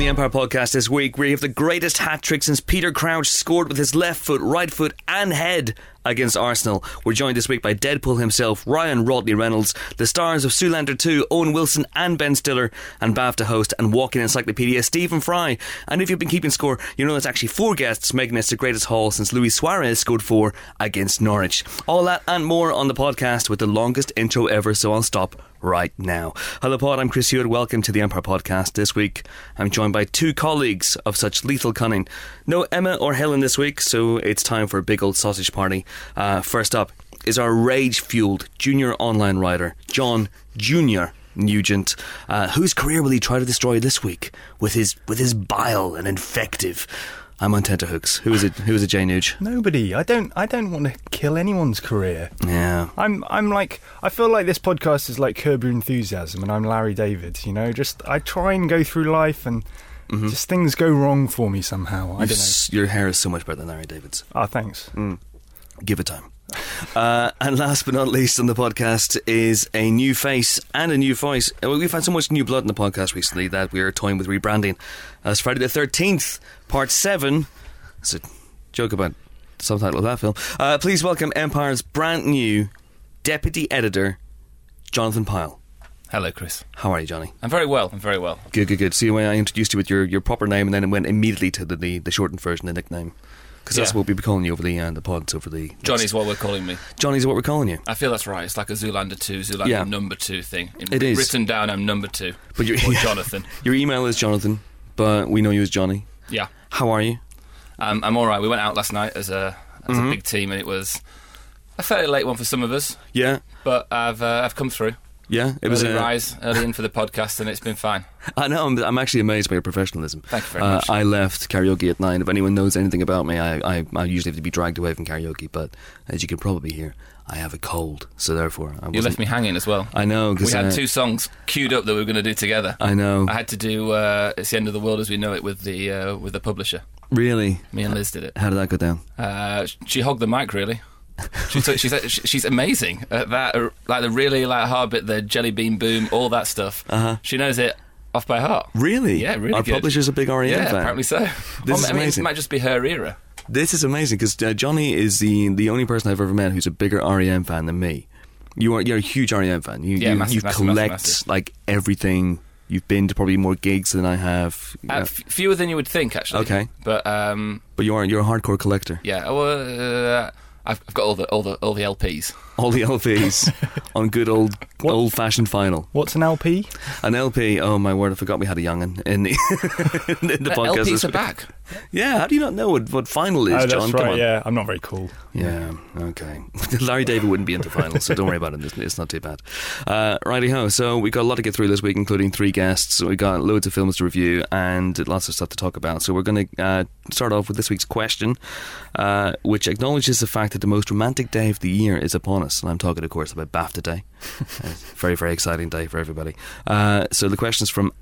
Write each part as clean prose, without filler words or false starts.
the Empire podcast this week, we have the greatest hat-trick since Peter Crouch scored with his left foot, right foot and head against Arsenal. We're joined this week by Deadpool himself, Ryan Rodney Reynolds, the stars of Zoolander 2, Owen Wilson and Ben Stiller, and BAFTA host and walking encyclopedia Stephen Fry. And if you've been keeping score, you know there's actually 4 guests making this the greatest haul since Luis Suarez scored 4 against Norwich. All that and more on the podcast with the longest intro ever, so I'll stop right now. Hello pod, I'm Chris Hewitt. Welcome to the Empire podcast. This week I'm joined by 2 colleagues of such lethal cunning. No Emma or Helen this week, so it's time for a big old sausage party. First up is our rage-fueled junior online writer, John Junior Nugent, whose career will he try to destroy this week with his bile and invective. I'm on tenterhooks. Who is it, Jay Nuge? Nobody. I don't want to kill anyone's career. Yeah. I'm like, I feel like this podcast is like Curb Your Enthusiasm and I'm Larry David, you know, just I try and go through life and just things go wrong for me somehow. I don't know. Your hair is so much better than Larry David's. Oh, thanks. Give it time. And last but not least on the podcast is a new face and a new voice. We've had so much new blood in the podcast recently that we are toying with rebranding as Friday the 13th, Part 7. It's a joke about the subtitle of that film. Please welcome Empire's brand new Deputy Editor, Jonathan Pyle. Hello, Chris. How are you, Johnny? I'm very well. Good. See, when I introduced you with your proper name and then it went immediately to the shortened version, the nickname. Because that's what we'll be calling you over the pods over the... Johnny's what we're calling me. Johnny's what we're calling you. I feel that's right. It's like a Zoolander 2, Zoolander number 2 thing. It is. Written down, I'm number 2. But or Jonathan. Your email is Jonathan, but we know you as Johnny. Yeah. How are you? I'm alright. We went out last night as a big team and it was a fairly late one for some of us. Yeah. But I've come through. Yeah, it was a rise early in for the podcast and it's been fine. I know, I'm actually amazed by your professionalism. Thank you very much. I left karaoke at 9. If anyone knows anything about me, I usually have to be dragged away from karaoke, but as you can probably hear, I have a cold, so therefore You left me hanging as well. I know. We had 2 songs queued up that we were going to do together. I know. I had to do It's the End of the World as We Know It with the publisher. Really? Me and Liz did it. How did that go down? She hogged the mic, really. She's amazing at that, like the really like hard bit, the Jelly Bean Boom, all that stuff. She knows it off by heart. Really? Yeah, really. Our good. publisher's a big REM fan. Apparently so. This is amazing. It might just be her era. This is amazing because Johnny is the only person I've ever met who's a bigger REM fan than me. You're a huge REM fan. You collect massive. like everything. You've been to probably more gigs than I have. Fewer than you would think, actually. Okay, but you're a hardcore collector. Yeah. Well, I've got all the LPs. All the LPs on good old-fashioned vinyl. What's an LP? An LP, oh my word, I forgot we had a young'un in the podcast. LPs are back. Yeah, how do you not know what vinyl is, John? That's right, yeah. I'm not very cool. Yeah, okay. Larry David wouldn't be into vinyl, so don't worry about it. It's not too bad. Righty-ho, so we've got a lot to get through this week, including 3 guests. We've got loads of films to review and lots of stuff to talk about. So we're going to start off with this week's question, which acknowledges the fact that the most romantic day of the year is upon us. And I'm talking, of course, about BAFTA Day. Very, very exciting day for everybody. So the question is from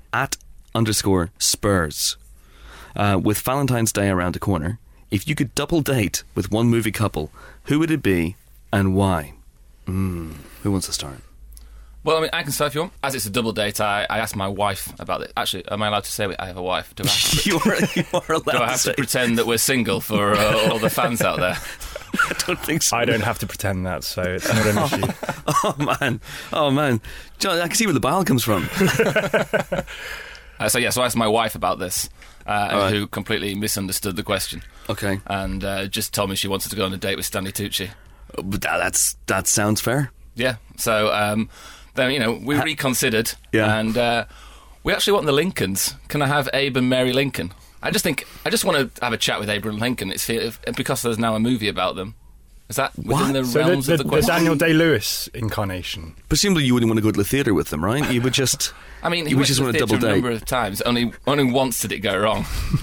@_Spurs. With Valentine's Day around the corner, if you could double date with one movie couple, who would it be and why? Who wants to start? Well, I mean, I can start if you want. As it's a double date, I asked my wife about it. Actually, am I allowed to say I have a wife? Do I you are allowed do I have to pretend that we're single for all the fans out there? I don't think so. I don't have to pretend that, so it's not an issue. Oh man, John, I can see where the bile comes from. So I asked my wife about this, who completely misunderstood the question. Okay, and just told me she wanted to go on a date with Stanley Tucci. But that sounds fair. Yeah. So then we reconsidered, and we actually want the Lincolns. Can I have Abe and Mary Lincoln? I just want to have a chat with Abraham Lincoln. It's because there's now a movie about them. Is that within the realms of the question? The Daniel Day-Lewis incarnation. Presumably you wouldn't want to go to the theatre with them, right? You would just... I mean, he would just want to double date a number of times. Only once did it go wrong.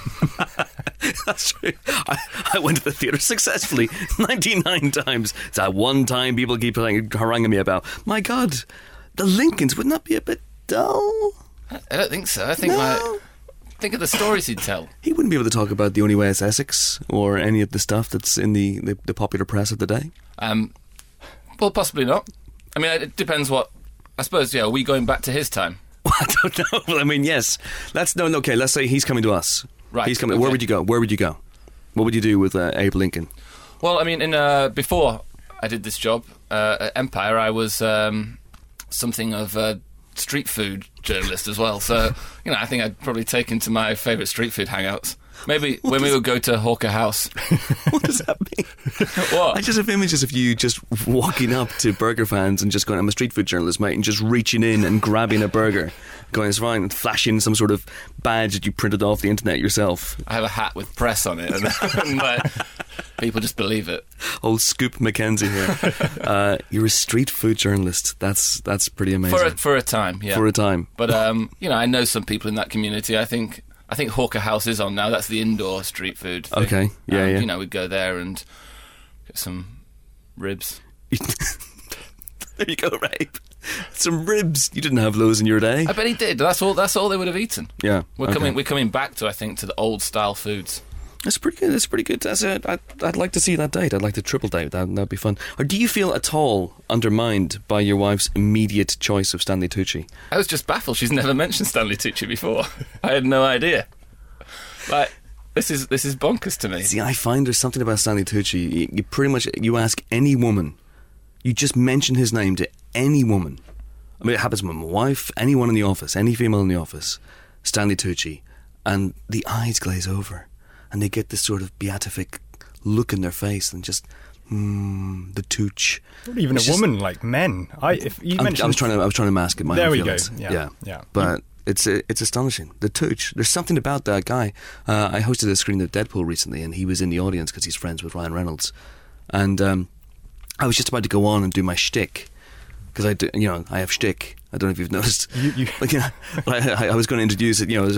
That's true. I went to the theatre successfully 99 times. It's that one time people keep haranguing me about, my God, the Lincolns, wouldn't that be a bit dull? I don't think so. I think think of the stories he'd tell. He wouldn't be able to talk about The Only Way is Essex or any of the stuff that's in the popular press of the day. Well, possibly not. I mean, it depends what... I suppose, are we going back to his time? I don't know. Well, I mean, yes. Okay, let's say he's coming to us. Right. He's coming. Okay. Where would you go? What would you do with Abe Lincoln? Well, I mean, before I did this job at Empire, I was something of a street food journalist as well. So, I think I'd probably take him to my favourite street food hangouts. Maybe when we would go to Hawker House. What does that mean? What? I just have images of you just walking up to burger fans and just going, I'm a street food journalist, mate, and just reaching in and grabbing a burger, going, it's fine, and flashing some sort of badge that you printed off the internet yourself. I have a hat with press on it, and people just believe it. Old Scoop Mackenzie here. You're a street food journalist. That's pretty amazing. For a time, yeah. For a time. But, I know some people in that community. I think Hawker House is on now. That's the indoor street food thing. Okay, yeah. We'd go there and get some ribs. There you go, Rape. Some ribs. You didn't have those in your day. I bet he did. That's all they would have eaten. Yeah. We're coming back to, I think, to the old style foods. That's pretty good. I'd like to see that date. I'd like to triple date. That'd be fun. Or do you feel at all undermined by your wife's immediate choice of Stanley Tucci? I was just baffled. She's never mentioned Stanley Tucci before. I had no idea. Like, this is bonkers to me. See, I find there's something about Stanley Tucci. You pretty much, you ask any woman, you just mention his name to any woman. I mean, it happens with my wife, anyone in the office, any female in the office, Stanley Tucci, and the eyes glaze over. And they get this sort of beatific look in their face and just, the Tooch. Not even a woman, like men. I was trying to mask it. There we feelings. go. Yeah. But it's astonishing. The Tooch. There's something about that guy. I hosted a screening of Deadpool recently, and he was in the audience because he's friends with Ryan Reynolds. And I was just about to go on and do my shtick because I have shtick. I don't know if you've noticed. I was going to introduce it. It was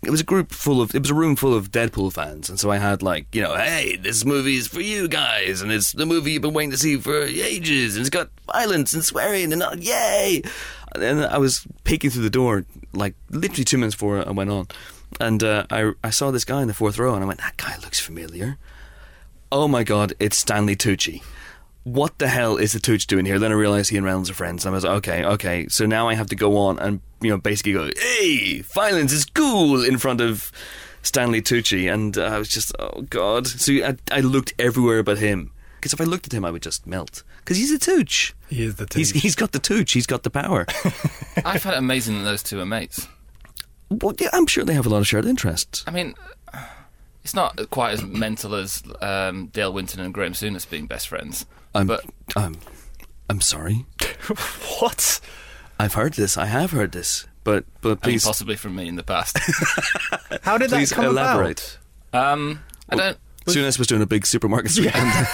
a room full of Deadpool fans, and so I had hey, this movie is for you guys, and it's the movie you've been waiting to see for ages, and it's got violence and swearing, and yay! And I was peeking through the door, literally 2 minutes before I went on, and I saw this guy in the fourth row, and I went, that guy looks familiar. Oh my God, it's Stanley Tucci. What the hell is the Tooch doing here? Then I realised he and Reynolds are friends. And I was like, okay. So now I have to go on and, basically go, hey, violence is cool in front of Stanley Tucci. And I was just, oh, God. So I looked everywhere but him. Because if I looked at him, I would just melt. Because he's a Tooch. He is the Tooch. He's got the Tooch. He's got the power. I find it amazing that those two are mates. Well, yeah, I'm sure they have a lot of shared interests. I mean, it's not quite as mental as Dale Winton and Graham Souness being best friends. I'm sorry. What? I've heard this. I have heard this. But please, possibly from me in the past. How did that come elaborate? About? I don't. Souness was doing a big supermarket sweep. Yeah.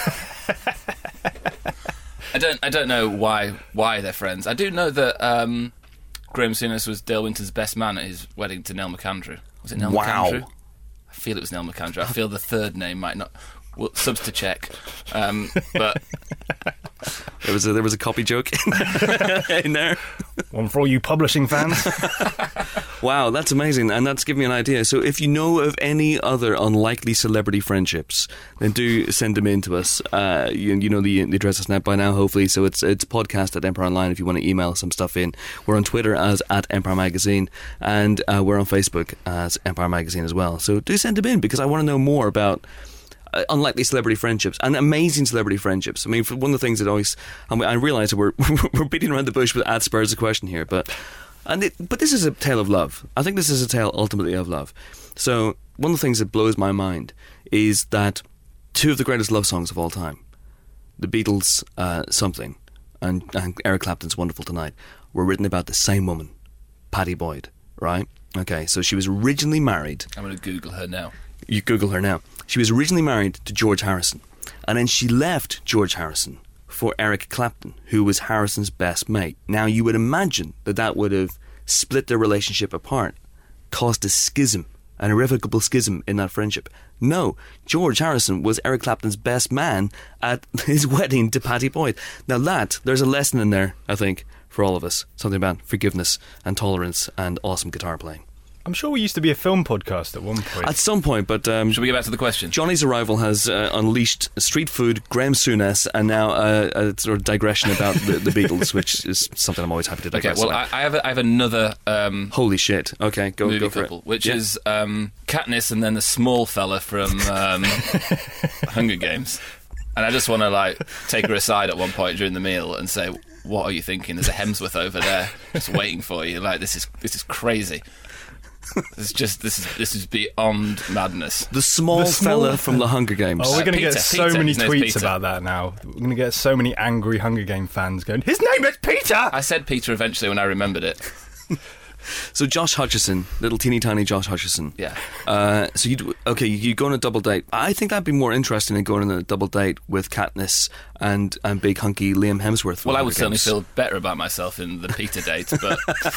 I don't know why they're friends. I do know that Graham Souness was Dale Winton's best man at his wedding to Nell McAndrew. Was it Nell McAndrew? I feel it was Nell McAndrew. I feel the third name might not. Well, subs to check, but there was a copy joke in there. One for all you publishing fans. Wow, that's amazing, and that's given me an idea. So if you know of any other unlikely celebrity friendships, then do send them in to us. You know the address is net by now, hopefully. So it's podcast at Empire Online if you want to email some stuff in. We're on Twitter as @Empire Magazine, and we're on Facebook as Empire Magazine as well. So do send them in because I want to know more about unlikely celebrity friendships and amazing celebrity friendships. I mean, for one of the things that I realise that we're beating around the bush with Spurs a question here, but this is a tale of love. I think this is a tale ultimately of love. So one of the things that blows my mind is that two of the greatest love songs of all time, the Beatles' Something and Eric Clapton's Wonderful Tonight, were written about the same woman, Pattie Boyd, right? Okay, so she was originally married. I'm going to Google her now. You Google her now. She was originally married to George Harrison, and then she left George Harrison for Eric Clapton, who was Harrison's best mate. Now, you would imagine that would have split their relationship apart, caused a schism, an irrevocable schism in that friendship. No, George Harrison was Eric Clapton's best man at his wedding to Pattie Boyd. Now there's a lesson in there, I think, for all of us. Something about forgiveness and tolerance and awesome guitar playing. I'm sure we used to be a film podcast at one point. At some point, but... should we get back to the question? Johnny's Arrival has unleashed street food, Graham Souness, and now a sort of digression about the Beatles, which is something I'm always happy to digress Okay, well, about. I have another... Holy shit. Okay, go for couple, it. which is Katniss and then the small fella from Hunger Games. And I just want to, take her aside at one point during the meal and say, what are you thinking? There's a Hemsworth over there just waiting for you. This is crazy. This is beyond madness. The small fella from the Hunger Games. Oh, we're going to get so many tweets Peter. about that now. We're going to get so many angry Hunger Game fans going, his name is Peter! I said Peter eventually when I remembered it. So Josh Hutcherson, little teeny tiny Josh Hutcherson. Yeah. So you go on a double date. I think that'd be more interesting than going on a double date with Katniss and big hunky Liam Hemsworth. Well, I would certainly feel better about myself in the Peter date, but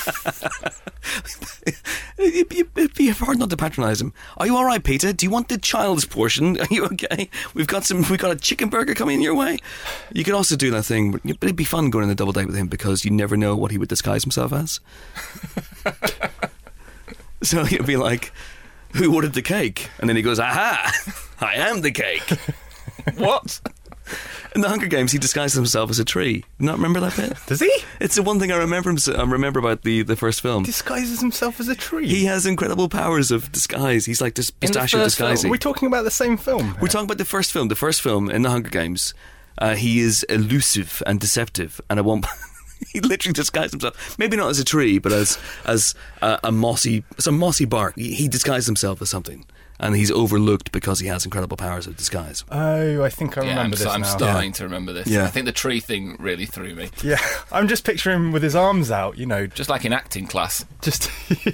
it'd be hard not to patronise him. Are you all right, Peter? Do you want the child's portion? Are you okay? We've got a chicken burger coming your way. You could also do that thing, but it'd be fun going on a double date with him because you never know what he would disguise himself as. So you'd be like, who ordered the cake? And then he goes, aha, I am the cake. What? In the Hunger Games, he disguises himself as a tree. You not remember that bit? Does he? It's the one thing I remember about the first film. Disguises himself as a tree? He has incredible powers of disguise. He's like this pistachio disguising. Are we talking about the same film? We're talking about the first film. The first film in the Hunger Games, he is elusive and deceptive, and at one point he literally disguised himself. Maybe not as a tree, but as a mossy bark. He disguised himself as something. And he's overlooked because he has incredible powers of disguise. Oh, I think I remember this now. I'm starting to remember this. Yeah. I think the tree thing really threw me. Yeah, I'm just picturing him with his arms out, Just like in acting class. Just...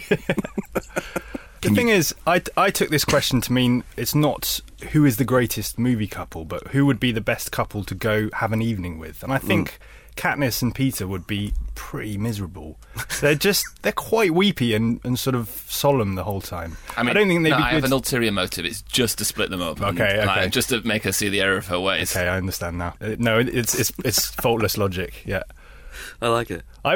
The thing is, I took this question to mean it's not who is the greatest movie couple, but who would be the best couple to go have an evening with. And I think Katniss and Peter would be pretty miserable. They're quite weepy and sort of solemn the whole time. I don't think they'd be good. I have an ulterior motive. It's just to split them up. Okay. Just to make her see the error of her ways. Okay, I understand now. No, it's faultless logic. Yeah. I like it. I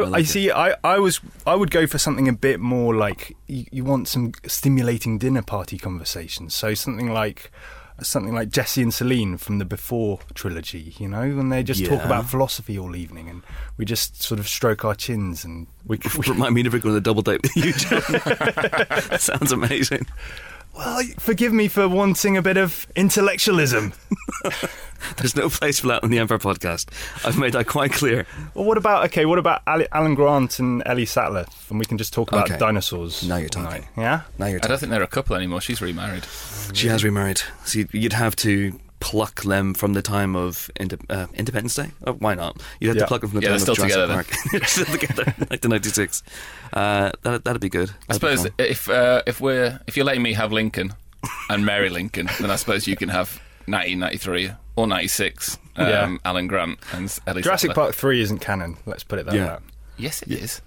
would go for something a bit more like you want some stimulating dinner party conversations. So something like Jesse and Celine from the Before trilogy, when they just talk about philosophy all evening, and we just sort of stroke our chins, and we remind me never go on a double date with you, John. That sounds amazing. Well, forgive me for wanting a bit of intellectualism. There's no place for that on the Empire podcast. I've made that quite clear. Well, what about Alan Grant and Ellie Sattler? And we can just talk about dinosaurs. Now you're talking. Yeah? Now you're talking. I don't think they're a couple anymore. She's remarried. She has remarried. So you'd have to pluck them from the time of Independence Day? Oh, why not? You'd have to pluck them from the time of Jurassic Park. They're still together, 1996. That'd be good. I suppose if you're letting me have Lincoln and Mary Lincoln, then I suppose you can have 1993 or 96 Alan Grant and Ellie Jurassic Sattler. Park 3 isn't canon. Let's put it that way. Yes, it is.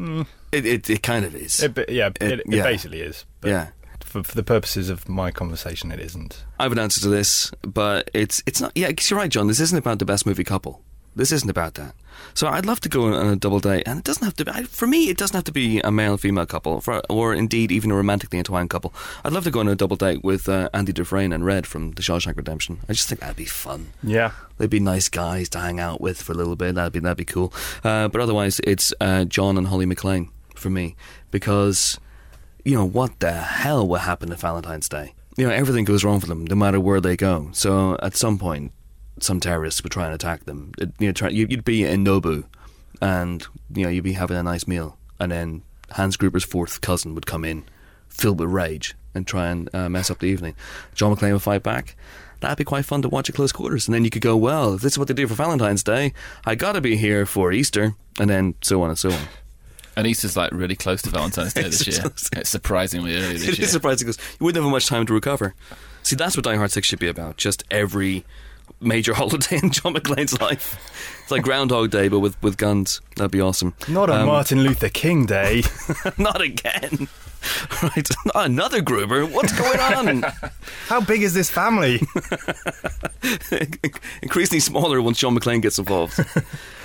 It kind of is. It basically is. But yeah. For the purposes of my conversation, it isn't. I have an answer to this, but it's not. Yeah, because you're right, John. This isn't about the best movie couple. This isn't about that. So I'd love to go on a double date, and it doesn't have to be, for me, it doesn't have to be a male-female couple, or indeed even a romantically entwined couple. I'd love to go on a double date with Andy Dufresne and Red from The Shawshank Redemption. I just think that'd be fun. Yeah. They'd be nice guys to hang out with for a little bit. That'd be cool. But otherwise, it's John and Holly McClane for me, because what the hell will happen to Valentine's Day? Everything goes wrong for them, no matter where they go. So at some point, some terrorists would try and attack them. You'd be in Nobu, and you'd be having a nice meal, and then Hans Gruber's fourth cousin would come in, filled with rage, and try and mess up the evening. John McClane would fight back. That'd be quite fun to watch at close quarters, and then you could go, well, if this is what they do for Valentine's Day, I gotta be here for Easter, and then so on and so on. And Easter's really close to Valentine's Day this year. It's surprisingly early this year. It is surprising because you wouldn't have much time to recover. See, that's what Die Hard 6 should be about. Just every major holiday in John McClane's life. It's like Groundhog Day, but with guns. That'd be awesome. Not on Martin Luther King Day. Not again. Right, not another Gruber. What's going on? How big is this family? Increasingly smaller once John McClane gets involved.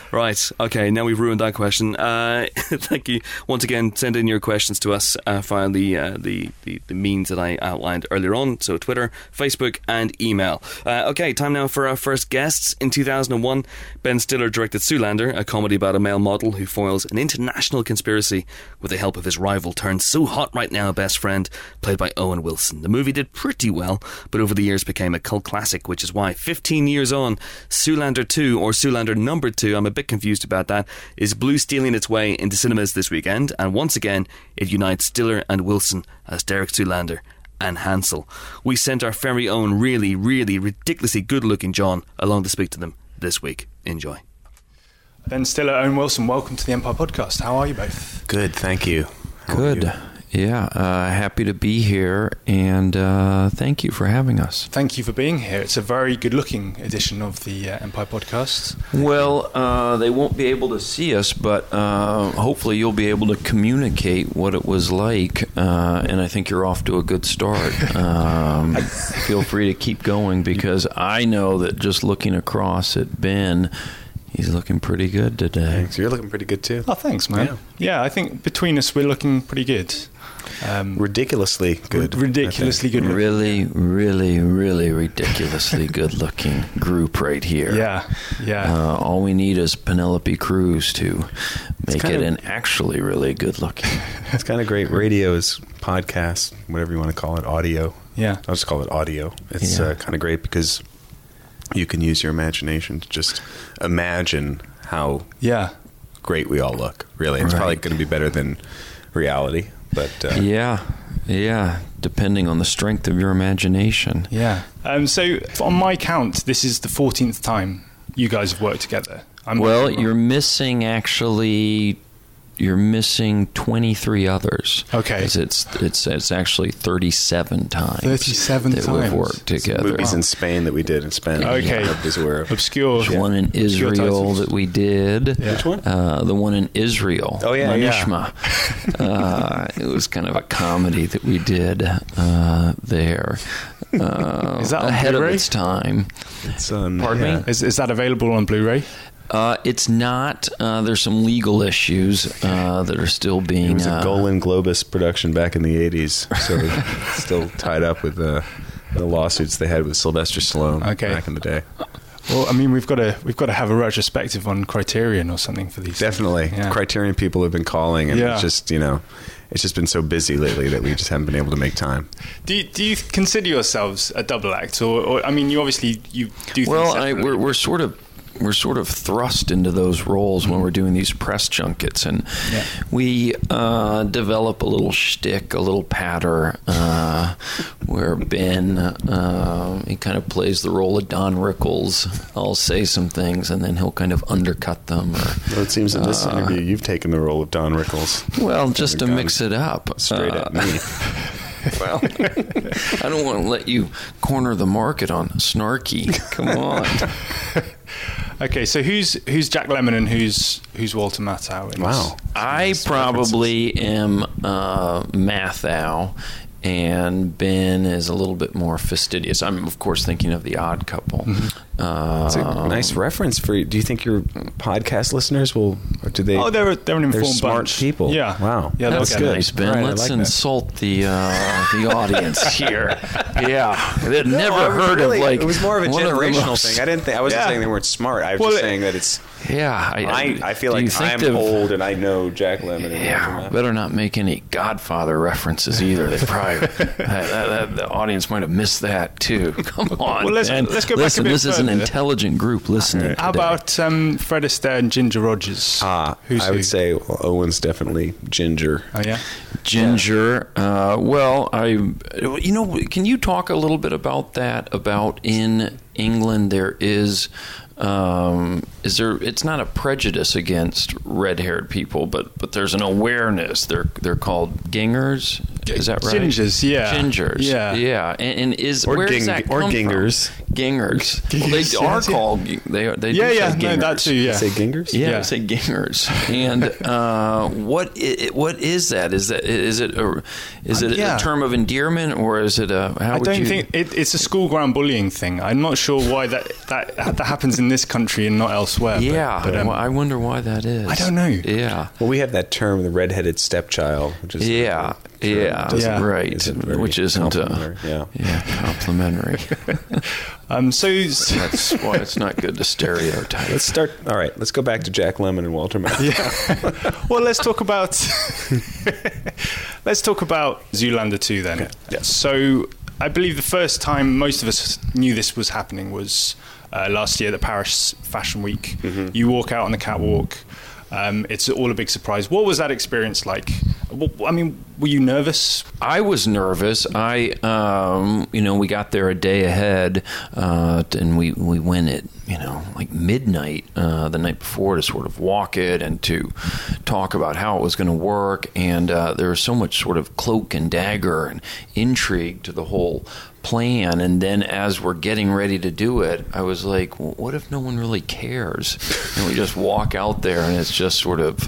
Right, okay, now we've ruined that question. Thank you. Once again, send in your questions to us via the means that I outlined earlier on, so Twitter, Facebook and email. Okay, time now for our first guests. In 2001, Ben Stiller directed Zoolander, a comedy about a male model who foils an international conspiracy with the help of his rival turned so hot right now best friend, played by Owen Wilson. The movie did pretty well, but over the years became a cult classic, which is why 15 years on, Zoolander 2, or Zoolander number 2, I'm a bit confused about that, is blue stealing its way into cinemas this weekend, and once again it unites Stiller and Wilson as Derek Zoolander and Hansel. We sent our very own really ridiculously good looking John along to speak to them this week. Enjoy. Ben Stiller, Owen Wilson, welcome to the Empire Podcast. How are you both? Good, thank you. Good. Yeah, happy to be here, and thank you for having us. Thank you for being here. It's a very good-looking edition of the Empire Podcast. Well, they won't be able to see us, but hopefully you'll be able to communicate what it was like, and I think you're off to a good start. Feel free to keep going, because I know that just looking across at Ben, he's looking pretty good today. Thanks. You're looking pretty good, too. Oh, thanks, man. Yeah, I think between us, we're looking pretty good. Ridiculously good. Ridiculously good. Really ridiculously good-looking group right here. Yeah. All we need is Penelope Cruz to make it an actually really good-looking. It's kind of great. Radio is podcast, whatever you want to call it, audio. Yeah. I'll just call it audio. It's kind of great because you can use your imagination to just imagine how great we all look. Really, it's probably going to be better than reality. But yeah, depending on the strength of your imagination. Yeah. So on my count, this is the 14th time you guys have worked together. You're missing 23 others. Okay. It's actually 37 times. 37 times we've worked together. Some movies in Spain that we did in Spain. Okay. Obscure. There's one in Israel that we did. Yeah. Which one? The one in Israel. Oh, yeah. Manishma. It was kind of a comedy that we did there. Is that ahead of its time? It's on, Pardon me? Is that available on Blu-ray? It's not. There's some legal issues that are still being... It was a Golan Globus production back in the 80s, so it's still tied up with the lawsuits they had with Sylvester Stallone back in the day. Well, I mean, we've got to have a retrospective on Criterion or something for these. Definitely. Yeah. Criterion people have been calling, and it's just, it's just been so busy lately that we just haven't been able to make time. Do you consider yourselves a double act? Or I mean, you obviously do things separately. We're sort of thrust into those roles when we're doing these press junkets, and we develop a little shtick, a little patter, where Ben he kind of plays the role of Don Rickles. I'll say some things, and then he'll kind of undercut them. Well, it seems in this interview you've taken the role of Don Rickles. Well, just to mix it up, straight at me. Well, I don't want to let you corner the market on snarky. Come on. Okay, so who's Jack Lemmon and who's Walter Matthau? Wow. I probably am Matthau, and Ben is a little bit more fastidious. I'm, of course, thinking of The Odd Couple. Mm-hmm. It's a nice reference for you. Do you think your podcast listeners will, or do they? Oh, they're an informed smart bunch. people. Yeah. Wow. Yeah, that's good. Nice, Ben. Right, Let's insult the audience here. Yeah. They'd never heard of it was more of a generational thing. I wasn't saying they weren't smart. I was just saying that it's. Yeah, I feel like I'm old and I know Jack Lemmon. And better not make any Godfather references either. They probably the audience might have missed that too. Come on, well, let's go back a bit This is further. an intelligent group listening. How about Fred Astaire and Ginger Rogers? I would say Owen's definitely Ginger. Oh yeah, Ginger. Well, can you talk a little bit about that? About in England, there is there? It's not a prejudice against red-haired people, but there's an awareness. They're called gingers. Is that right? Gingers, yeah. Gingers, yeah. And where does that come gingers. from? Gingers. Well, they are called. They do say gingers. No, that too. Yeah, say gingers. Yeah, say gingers. And what is that? Is it a term of endearment, or is it a? I don't think it's a school ground bullying thing. I'm not sure why that happens in this country and not elsewhere. Yeah, but I wonder why that is. I don't know. Yeah. Well, we have that term, the redheaded stepchild, which is right, which isn't complimentary. So that's why it's not good to stereotype. Let's go back to Jack Lemmon and Walter Matthau. Yeah. Well, let's talk about Zoolander 2 then. Okay. Yeah. So I believe the first time most of us knew this was happening was last year at the Paris Fashion Week. Mm-hmm. You walk out on the catwalk. It's all a big surprise. What was that experience like? I mean, were you nervous? I was nervous. We got there a day ahead, and we went at like midnight the night before to sort of walk it and to talk about how it was going to work. And there was so much sort of cloak and dagger and intrigue to the whole plan. And then as we're getting ready to do it, I was like, well, what if no one really cares? And we just walk out there and it's just sort of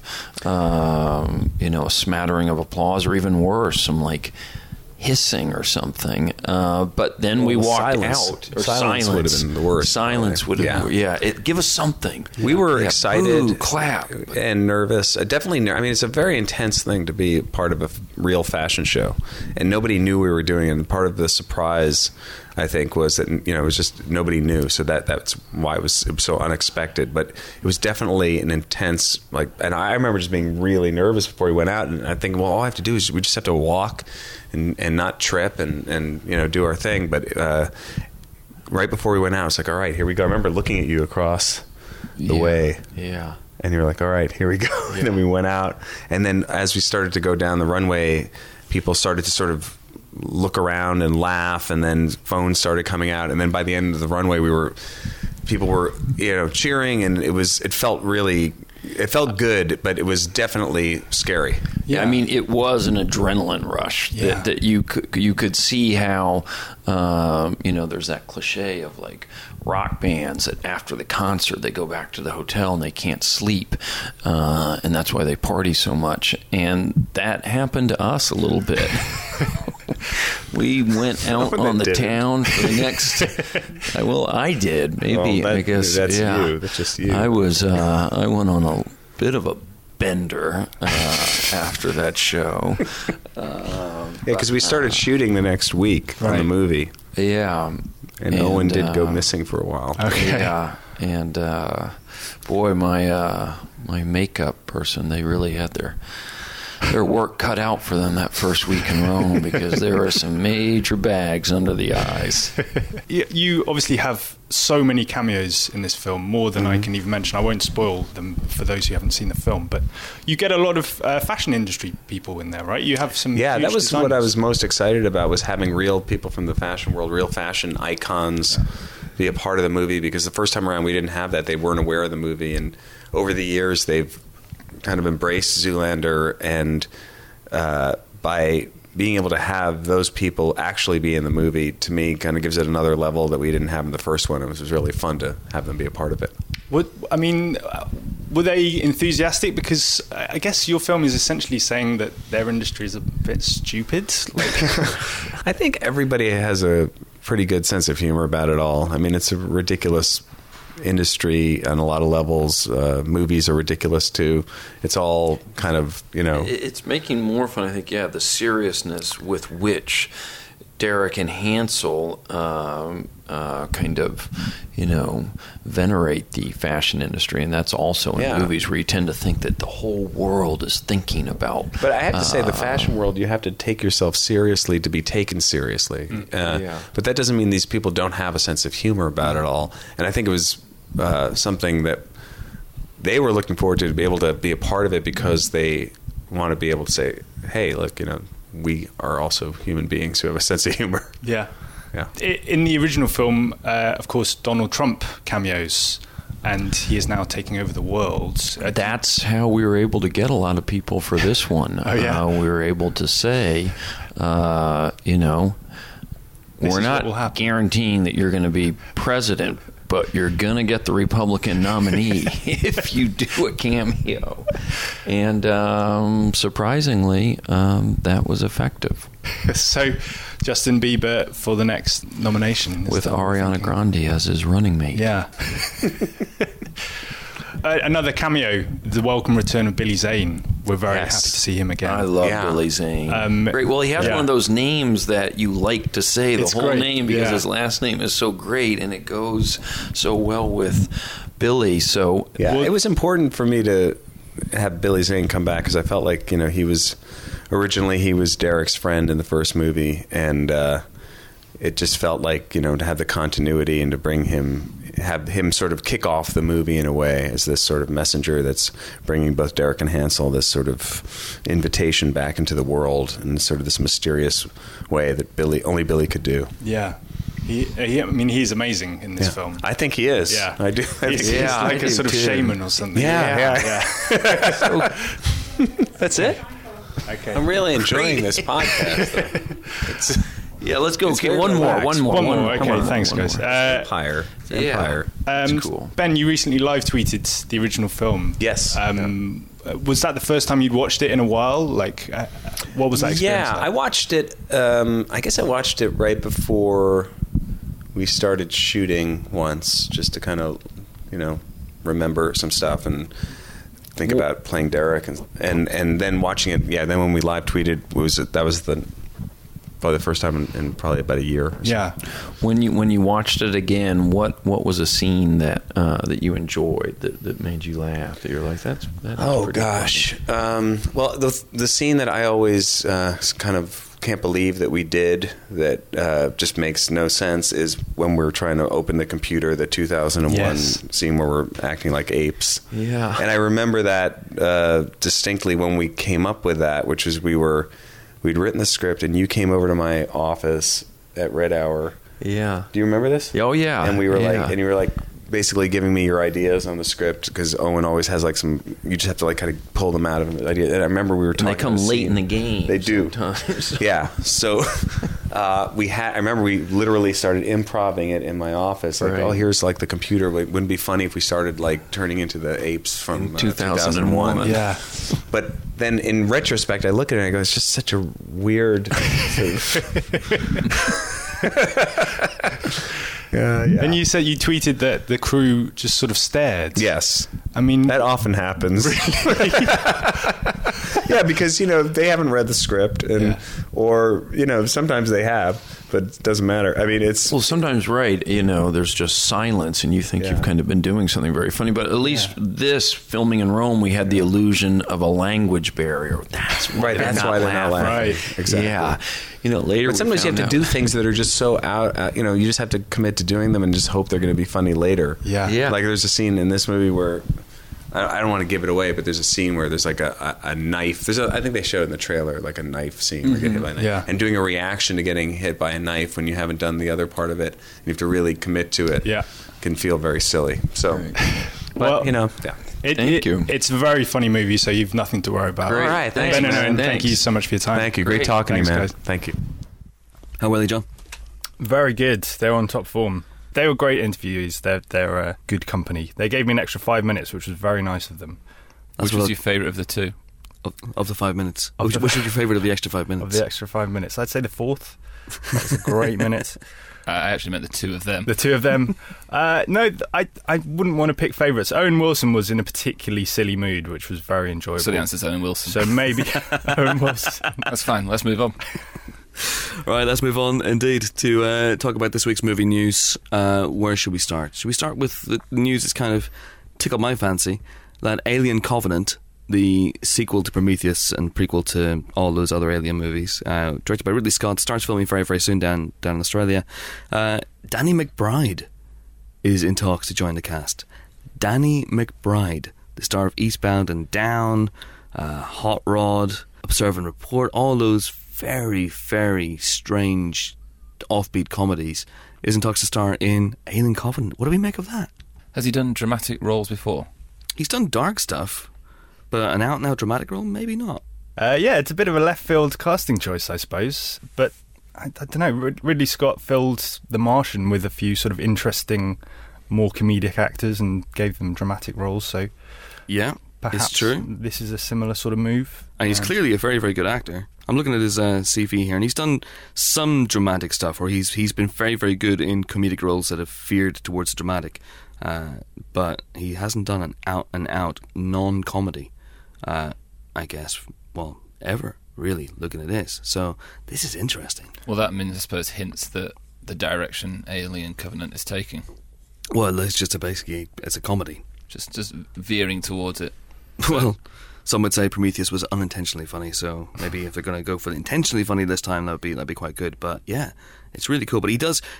a smattering of applause, or even worse, some like hissing or something. But then we walked out. Or silence would have been the worst. Silence would have been, give us something. We were excited, boo, clap, and nervous. Definitely, I mean, it's a very intense thing to be part of a real fashion show, and nobody knew we were doing it. And part of the surprise, I think, was that it was just nobody knew. So that's why it was so unexpected. But it was definitely an intense, and I remember just being really nervous before we went out. And I think, well, all I have to do is we just have to walk and not trip and do our thing. But right before we went out, I was like, all right, here we go. I remember looking at you across the way. Yeah. And you were like, all right, here we go. Yeah. And then we went out. And then as we started to go down the runway, people started to sort of look around and laugh, and then phones started coming out. And then by the end of the runway, people were cheering, and it felt good, but it was definitely scary. Yeah, I mean, it was an adrenaline rush that you could see how there's that cliche of like rock bands that after the concert they go back to the hotel and they can't sleep, and that's why they party so much. And that happened to us a little bit. We went out on the town for the next. I did. Maybe I guess that's you. That's just you. I went on a bit of a bender after that show. Because we started shooting the next week on the movie. Yeah, and Owen did go missing for a while. Okay. Yeah, and boy, my makeup person, they really had their work cut out for them that first week in Rome, because there were some major bags under the eyes. You obviously have so many cameos in this film, more than I can even mention. I won't spoil them for those who haven't seen the film, but you get a lot of fashion industry people in there, right? You have some that was designers. What I was most excited about, was having real people from the fashion world, real fashion icons be a part of the movie, because the first time around we didn't have that. They weren't aware of the movie, and over the years they've kind of embraced Zoolander, and by being able to have those people actually be in the movie, to me, kind of gives it another level that we didn't have in the first one. It was really fun to have them be a part of it. Were they enthusiastic? Because I guess your film is essentially saying that their industry is a bit stupid. I think everybody has a pretty good sense of humor about it all. I mean, it's a ridiculous industry on a lot of levels. Movies are ridiculous too. It's all kind of, It's making more fun, I think, the seriousness with which Derek and Hansel kind of, venerate the fashion industry, and that's also in movies where you tend to think that the whole world is thinking about. But I have to say, the fashion world, you have to take yourself seriously to be taken seriously. But that doesn't mean these people don't have a sense of humor about it all. And I think it was something that they were looking forward to be able to be a part of it, because they want to be able to say, hey, look, we are also human beings who have a sense of humor. Yeah. In the original film, of course, Donald Trump cameos, and he is now taking over the world. That's how we were able to get a lot of people for this one. We were able to say, we're not guaranteeing that you're going to be president, but you're going to get the Republican nominee if you do a cameo. And surprisingly, that was effective. So, Justin Bieber for the next nomination. With Ariana Grande as his running mate. Yeah. Another cameo, the welcome return of Billy Zane. We're very happy to see him again. I love Billy Zane. Great. Well, he has one of those names that you like to say the whole name because his last name is so great and it goes so well with Billy. So it was important for me to have Billy Zane come back because I felt like he was Derek's friend in the first movie, and it just felt like to have the continuity and to have him sort of kick off the movie in a way as this sort of messenger that's bringing both Derek and Hansel this sort of invitation back into the world in sort of this mysterious way that only Billy could do. Yeah. He's amazing in this film. I think he is. Yeah. I do. He's like a sort of shaman or something. Yeah. So, that's it? Okay. I'm really enjoying this podcast. Let's go. Okay, one more. Okay, thanks, guys. Empire. It's cool. Ben, you recently live tweeted the original film. Yes. Was that the first time you'd watched it in a while? Like, what was that experience like? I watched it. I guess I watched it right before we started shooting once, just to kind of, remember some stuff and think about playing Derek, and then watching it. Yeah, then when we live tweeted, that was probably the first time in probably about a year. Yeah. When you watched it again, what was a scene that you enjoyed that made you laugh? That you're like, that's oh gosh. Well, the scene that I always kind of can't believe that we did that just makes no sense is when we're trying to open the computer, the 2001 scene where we're acting like apes. Yeah. And I remember that distinctly when we came up with that, which was we'd written the script and you came over to my office at Red Hour. Yeah. Do you remember this? Oh yeah. And we were and you were like basically giving me your ideas on the script because Owen always has like you just have to like kind of pull them out of an idea. And I remember we were talking. And they come late in the game. They do. Sometimes. Yeah. So I remember we literally started improvising it in my office. Like, here's like the computer. Like, wouldn't it be funny if we started like turning into the apes from 2001? Yeah. But then in retrospect, I look at it and I go, it's just such a weird. Yeah. And you said you tweeted that the crew just sort of stared. Yes. I mean, that often happens. Really? Yeah, because they haven't read the script, or sometimes they have, but it doesn't matter. I mean, it's sometimes there's just silence, and you think you've kind of been doing something very funny. But at least this filming in Rome, we had the illusion of a language barrier. That's why they're not laughing. Right. Exactly. Yeah. Later. But sometimes you have to do things that are just so out. You just have to commit to doing them and just hope they're going to be funny later. Yeah. Yeah. Like there's a scene in this movie where. I don't want to give it away, but there's a scene where there's like a knife. I think they showed in the trailer like a knife scene, where you get hit by a knife. Yeah. And doing a reaction to getting hit by a knife when you haven't done the other part of it, and you have to really commit to it. Yeah. Can feel very silly. So, but Thank you. It's a very funny movie, so you've nothing to worry about. Great. All right, thanks, Ben and man. Owen, Thanks. thank you so much for your time. Thank you. Great talking to you, man. Guys. Thank you. How were they, John? Very good. They're on top form. They were great interviews. They're a good company. They gave me an extra 5 minutes, which was very nice of them. Which was your favourite of the two? Of the 5 minutes. Which was your favourite of the extra 5 minutes? Of the extra 5 minutes. I'd say the fourth. That's a great minute. I actually meant the two of them. The two of them. No, I wouldn't want to pick favourites. Owen Wilson was in a particularly silly mood, which was very enjoyable. So the answer's Owen Wilson. So maybe Owen Wilson. That's fine. Let's move on. Right, let's move on indeed to talk about this week's movie news. Where should we start? Should we start with the news that's kind of tickled my fancy? That Alien Covenant, the sequel to Prometheus and prequel to all those other Alien movies, directed by Ridley Scott, starts filming very, very soon down in Australia. Danny McBride is in talks to join the cast. Danny McBride, the star of Eastbound and Down, Hot Rod, Observe and Report, all those very, very strange offbeat comedies, is in talks to star in Alien Covenant. What do we make of that? Has he done dramatic roles before? He's done dark stuff, but an out-and-out dramatic role, maybe not. Yeah, it's a bit of a left-field casting choice, I suppose. But I don't know. Ridley Scott filled The Martian with a few sort of interesting, more comedic actors and gave them dramatic roles. So yeah, perhaps it's true. This is a similar sort of move. And he's clearly a very, very good actor. I'm looking at his CV here, and he's done some dramatic stuff, or he's been very, very good in comedic roles that have veered towards dramatic. But he hasn't done an out-and-out non-comedy, I guess, well, ever, really, looking at this. So this is interesting. Well, that means, I suppose, hints that the direction Alien Covenant is taking. Well, it's just it's a comedy. Just veering towards it. Well, some would say Prometheus was unintentionally funny, so maybe if they're going to go for the intentionally funny this time, that'd be quite good. But yeah, it's really cool. But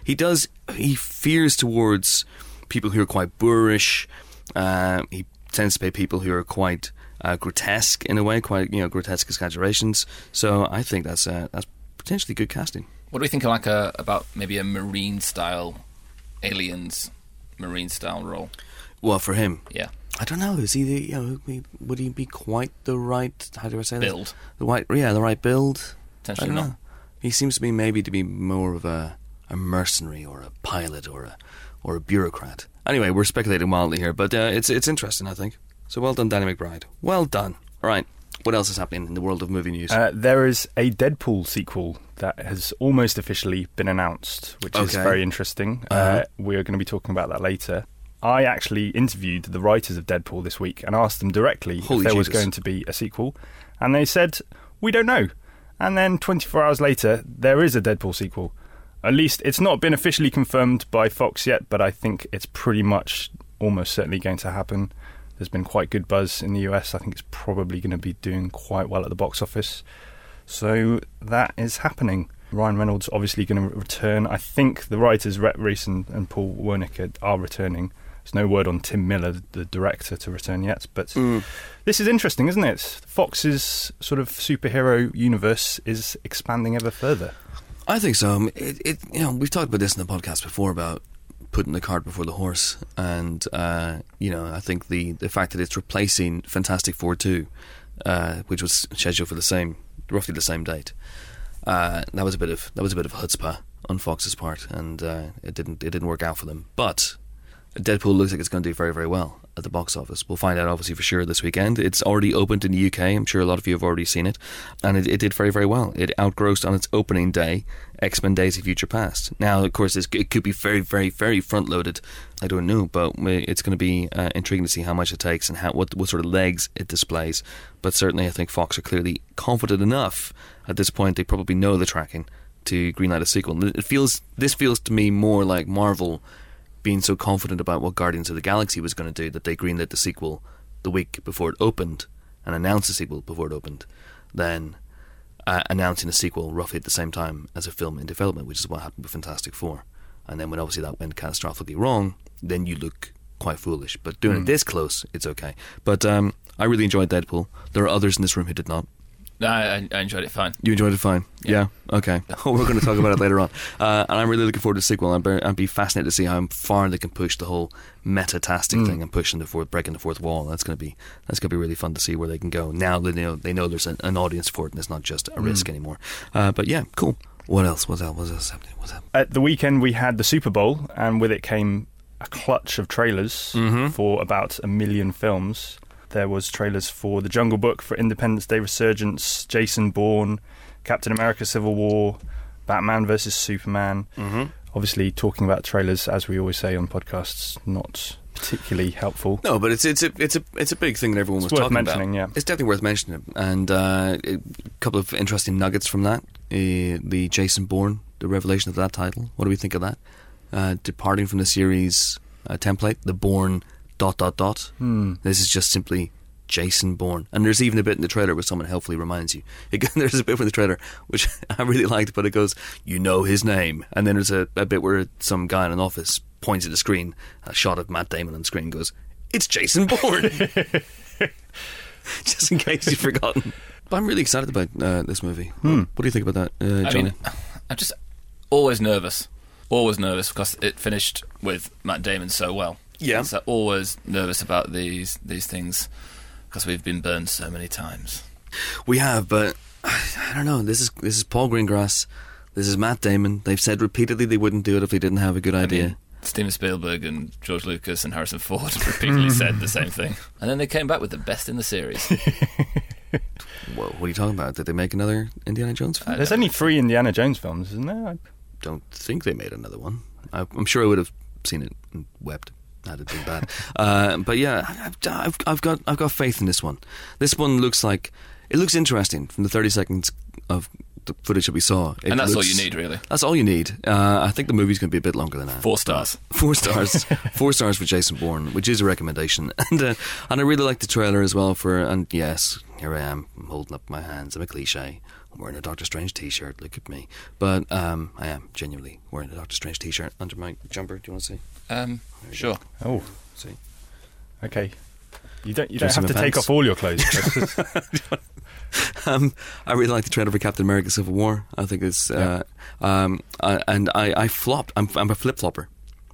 he fears towards people who are quite boorish. He tends to pay people who are quite grotesque in a way, quite grotesque exaggerations. So I think that's potentially good casting. What do we think about maybe a marine style Aliens marine style role? Well, for him, yeah. I don't know. Is he would he be quite the right? How do I say build? The right build. Potentially not. He seems to be maybe more of a mercenary or a pilot or a bureaucrat. Anyway, we're speculating wildly here, but it's interesting, I think. So well done, Danny McBride. Well done. All right. What else is happening in the world of movie news? There is a Deadpool sequel that has almost officially been announced, which is very interesting. We are going to be talking about that later. I actually interviewed the writers of Deadpool this week and asked them directly if there was going to be a sequel, and they said, we don't know. And then 24 hours later, there is a Deadpool sequel. At least it's not been officially confirmed by Fox yet, but I think it's pretty much almost certainly going to happen. There's been quite good buzz in the US. I think it's probably going to be doing quite well at the box office. So that is happening. Ryan Reynolds obviously going to return. I think the writers, Rhett Reese and Paul Wernick, are returning. There's no word on Tim Miller, the director, to return yet. But this is interesting, isn't it? Fox's sort of superhero universe is expanding ever further. I think so. We've talked about this in the podcast before about putting the cart before the horse, and I think the fact that it's replacing Fantastic Four 2, which was scheduled for roughly the same date, that was a bit of chutzpah on Fox's part, and it didn't work out for them. But Deadpool looks like it's going to do very, very well at the box office. We'll find out obviously for sure this weekend. It's already opened in the UK. I'm sure a lot of you have already seen it, and it did very, very well. It outgrossed on its opening day X-Men Days of Future Past. Now, of course, it could be very, very, very front-loaded. I don't know, but it's going to be intriguing to see how much it takes and what sort of legs it displays. But certainly, I think Fox are clearly confident enough at this point. They probably know the tracking to greenlight a sequel. This feels to me more like Marvel being so confident about what Guardians of the Galaxy was going to do that they greenlit the sequel the week before it opened and announced the sequel before it opened, than announcing a sequel roughly at the same time as a film in development, which is what happened with Fantastic Four. And then when obviously that went catastrophically wrong, then you look quite foolish. But doing it this close, it's okay. But I really enjoyed Deadpool. There are others in this room who did not. No, I enjoyed it fine. You enjoyed it fine? Yeah. Okay. We're going to talk about it later on. And I'm really looking forward to the sequel. I'd be fascinated to see how far they can push the whole meta-tastic thing and breaking the fourth wall. That's going to be really fun to see where they can go. Now they know there's an audience for it, and it's not just a risk anymore. But yeah, cool. What else? What's happening? At the weekend, we had the Super Bowl, and with it came a clutch of trailers for about 1 million films. There was trailers for The Jungle Book, for Independence Day Resurgence, Jason Bourne, Captain America Civil War, Batman vs Superman. Obviously, talking about trailers, as we always say on podcasts, not particularly helpful. No, but it's a big thing that everyone was worth talking mentioning, about. Yeah. It's definitely worth mentioning. And a couple of interesting nuggets from that. The Jason Bourne, the revelation of that title. What do we think of that? Departing from the series template, the Bourne ... This is just simply Jason Bourne. And there's even a bit in the trailer where someone helpfully reminds you. There's a bit in the trailer which I really liked, but it goes, you know his name. And then there's a bit where some guy in an office points at the screen, a shot of Matt Damon on the screen, and goes, it's Jason Bourne. Just in case you've forgotten. But I'm really excited about this movie. What do you think about that, Johnny? I'm just always nervous because it finished with Matt Damon so well. Yeah. So always nervous about these things because we've been burned so many times. We have, but I don't know. This is Paul Greengrass. This is Matt Damon. They've said repeatedly they wouldn't do it if they didn't have a good idea. Steven Spielberg and George Lucas and Harrison Ford repeatedly said the same thing. And then they came back with the best in the series. Whoa, what are you talking about? Did they make another Indiana Jones film? There's only 3 Indiana Jones films, isn't there? I don't think they made another one. I'm sure I would have seen it and wept had it been bad. But yeah, I've got faith in this one. This one looks interesting from the 30 seconds of the footage that we saw. And that's all you need, really. That's all you need. I think the movie's going to be a bit longer than that. 4 stars. 4 stars. 4 stars for Jason Bourne, which is a recommendation. And I really like the trailer as well and yes, here I am, I'm holding up my hands. I'm a cliche. I'm wearing a Doctor Strange t-shirt, look at me. But I am genuinely wearing a Doctor Strange t-shirt under my jumper. Do you want to see? Sure. Oh. See? Okay. You don't have to take off all your clothes. I really like the trailer for Captain America: Civil War. I think it's and I flopped. I'm a flip flopper.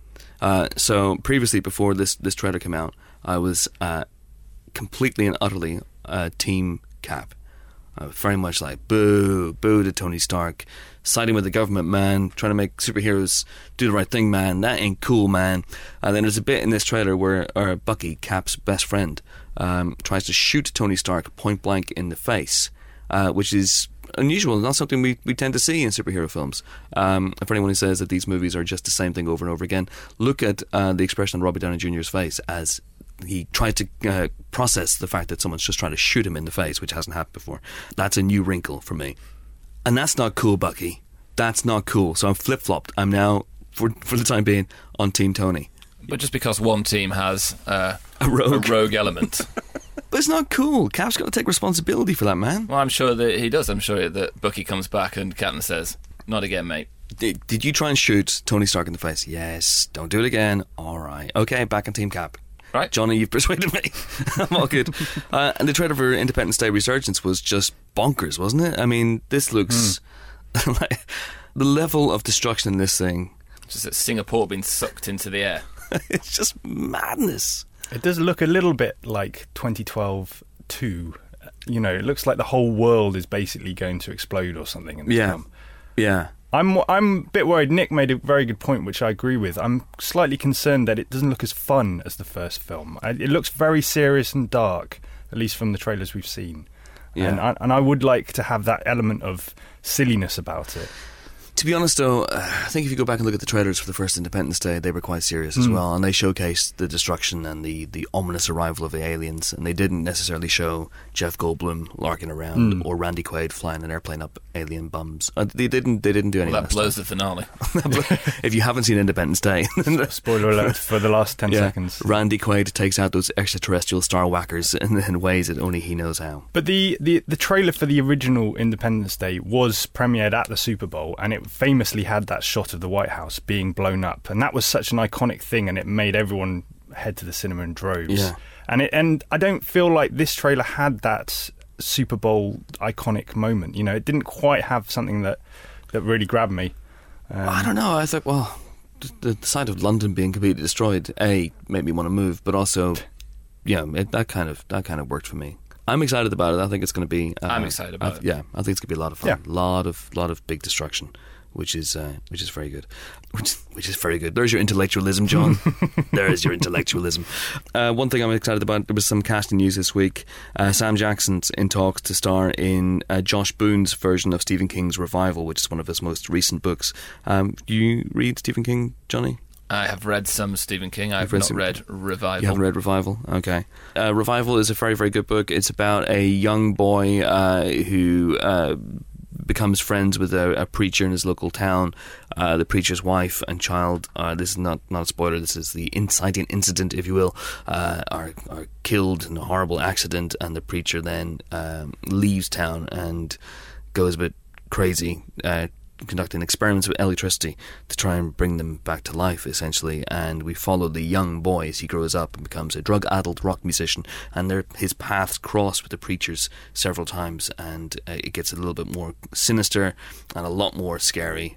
So previously, before this trailer came out, I was completely and utterly Team Cap. Very much like boo to Tony Stark, siding with the government, man, trying to make superheroes do the right thing, man. That ain't cool, man. And then there's a bit in this trailer where Bucky, Cap's best friend, tries to shoot Tony Stark point blank in the face, which is unusual, not something we tend to see in superhero films. For anyone who says that these movies are just the same thing over and over again, look at the expression on Robert Downey Jr.'s face as he tried to process the fact that someone's just trying to shoot him in the face, which hasn't happened before. That's a new wrinkle for me. And that's not cool, Bucky. That's not cool. So I'm flip-flopped. I'm now, for the time being, on Team Tony. But just because one team has a rogue element. But it's not cool. Cap's got to take responsibility for that, man. Well, I'm sure that he does. I'm sure that Bucky comes back and Captain says, not again, mate. Did you try and shoot Tony Stark in the face? Yes. Don't do it again. All right. Okay, back on Team Cap. Right. Johnny, you've persuaded me. I'm all good. And the trailer for Independence Day Resurgence was just bonkers, wasn't it? I mean, this looks like the level of destruction in this thing. Just that Singapore being sucked into the air. It's just madness. It does look a little bit like 2012 2. You know, it looks like the whole world is basically going to explode or something in this film. Yeah. I'm a bit worried. Nick made a very good point, which I agree with. I'm slightly concerned that it doesn't look as fun as the first film. It looks very serious and dark, at least from the trailers we've seen. Yeah. And I would like to have that element of silliness about it. To be honest, though, I think if you go back and look at the trailers for the first Independence Day, they were quite serious as well, and they showcased the destruction and the ominous arrival of the aliens, and they didn't necessarily show Jeff Goldblum larking around or Randy Quaid flying an airplane up alien bums. They didn't do any of that. That blows the finale. If you haven't seen Independence Day, spoiler alert for the last 10 seconds. Randy Quaid takes out those extraterrestrial star whackers in ways that only he knows how. But the trailer for the original Independence Day was premiered at the Super Bowl, and it famously had that shot of the White House being blown up, and that was such an iconic thing, and it made everyone head to the cinema in droves. Yeah. And I don't feel like this trailer had that Super Bowl iconic moment. You know, it didn't quite have something that really grabbed me. I don't know. I thought, well, the sight of London being completely destroyed, made me want to move, but also, that kind of worked for me. I'm excited about it. I think it's going to be. I'm excited about it. Yeah, I think it's going to be a lot of fun. Yeah. Lot of big destruction, which is very good. Which is very good. There's your intellectualism, John. There is your intellectualism. One thing I'm excited about, there was some casting news this week. Sam Jackson's in talks to star in Josh Boone's version of Stephen King's Revival, which is one of his most recent books. Do you read Stephen King, Johnny? I have read some Stephen King. I've not read Revival. You haven't read Revival? Okay. Revival is a very, very good book. It's about a young boy who becomes friends with a preacher in his local town. The preacher's wife and child, this is not a spoiler, this is the inciting incident, if you will, are killed in a horrible accident, and the preacher then leaves town and goes a bit crazy, conducting experiments with electricity to try and bring them back to life, essentially. And we follow the young boy as he grows up and becomes a drug-addled rock musician, and his paths cross with the preacher's several times, and it gets a little bit more sinister and a lot more scary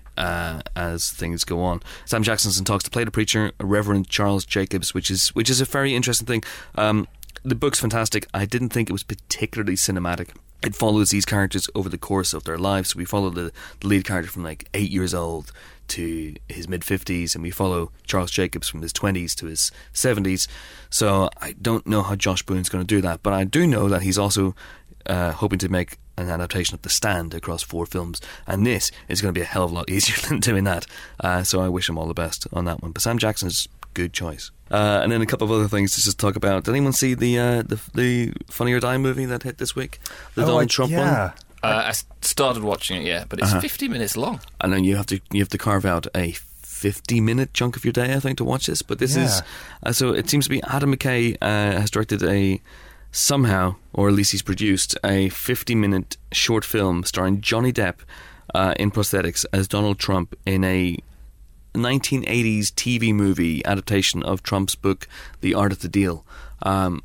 as things go on. Sam Jackson talks to play the preacher, Reverend Charles Jacobs, which is a very interesting thing. The book's fantastic. I didn't think it was particularly cinematic. it follows these characters over the course of their lives. So we follow the lead character from like 8 years old to his mid-50s, and we follow Charles Jacobs from his 20s to his 70s. So I don't know how Josh Boone's going to do that, but I do know that he's also hoping to make an adaptation of The Stand across 4 films, and this is going to be a hell of a lot easier than doing that. So I wish him all the best on that one. But Sam Jackson's good choice. And then a couple of other things to just talk about. Did anyone see the Funny or Die movie that hit this week? The Donald Trump one? I started watching it, but it's 50 minutes long. And then you have to carve out a 50-minute chunk of your day, I think, to watch this. But this is so it seems to be Adam McKay has directed somehow, or at least he's produced a 50-minute short film starring Johnny Depp in prosthetics as Donald Trump in a 1980s TV movie adaptation of Trump's book The Art of the Deal. And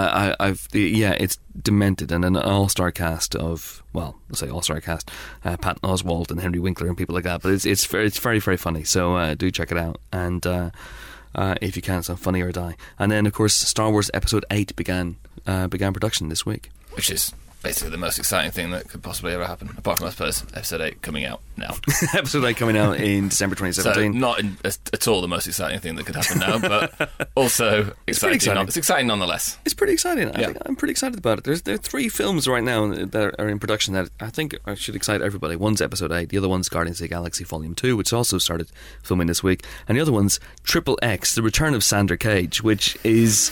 it's demented, and an all-star cast of, well, let's say all-star cast, Patton Oswalt and Henry Winkler and people like that. But it's very, very funny. So do check it out, and if you can, it's on Funny or Die. And then, of course, Star Wars Episode 8 began production this week, which is basically the most exciting thing that could possibly ever happen, apart from, I suppose, Episode 8 coming out now. Episode 8 coming out in December 2017. So not at all the most exciting thing that could happen now, but also exciting. It's exciting nonetheless. It's pretty exciting. I'm pretty excited about it. There are 3 films right now that are in production that I think should excite everybody. One's Episode 8, the other one's Guardians of the Galaxy Volume 2, which also started filming this week, and the other one's Triple X, The Return of Xander Cage, which is...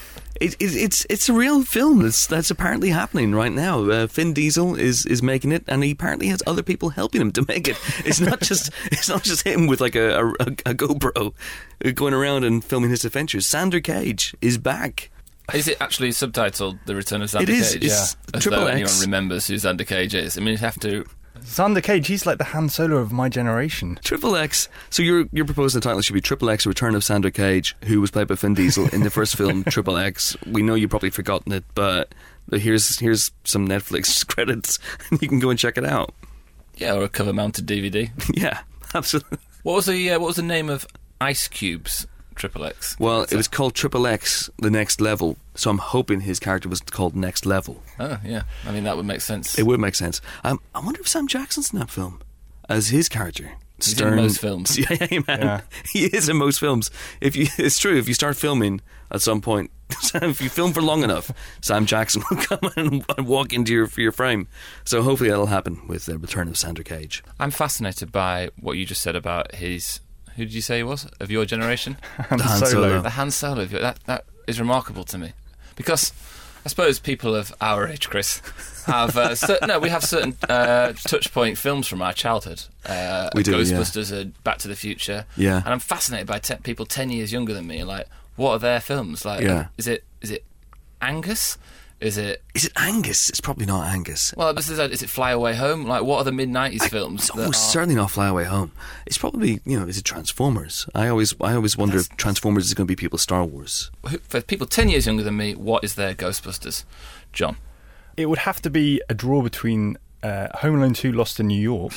It's a real film that's apparently happening right now. Vin Diesel is making it, and he apparently has other people helping him to make it. It's not just him with like a GoPro going around and filming his adventures. Xander Cage is back. Is it actually subtitled The Return of Xander Cage? It is. As Triple though X. anyone remembers who Xander Cage is. I mean, you'd have to... Xander Cage, he's like the Han Solo of my generation. Triple X. So you're proposing the title should be Triple X: Return of Xander Cage, who was played by Vin Diesel in the first film Triple X. We know you've probably forgotten it, but here's some Netflix credits, and you can go and check it out. Yeah, or a cover-mounted DVD. Yeah, absolutely. What was the name of Ice Cube's Triple X? Well, it was called Triple X: The Next Level, so I'm hoping his character was called Next Level. Oh, yeah. I mean, that would make sense. It would make sense. I wonder if Sam Jackson's in that film as his character. He's in most films. Yeah, man. Yeah. He is in most films. It's true, if you start filming at some point, if you film for long enough, Sam Jackson will come in and walk into your frame. So hopefully that'll happen with the return of Xander Cage. I'm fascinated by what you just said about his... Who did you say he was? Of your generation? Han Solo. The Han Solo. That is remarkable to me. Because I suppose people of our age, Chris, have... we have certain touchpoint films from our childhood. We do, Ghostbusters and Back to the Future. Yeah. And I'm fascinated by people 10 years younger than me. Like, what are their films? Like, is it Angus? Is it Angus? It's probably not Angus. Well, is it Fly Away Home? Like, what are the mid-90s films? It's certainly not Fly Away Home. It's probably, is it Transformers? I always wonder if Transformers is going to be people's Star Wars. For people 10 years younger than me, what is their Ghostbusters? John? It would have to be a draw between Home Alone 2 Lost in New York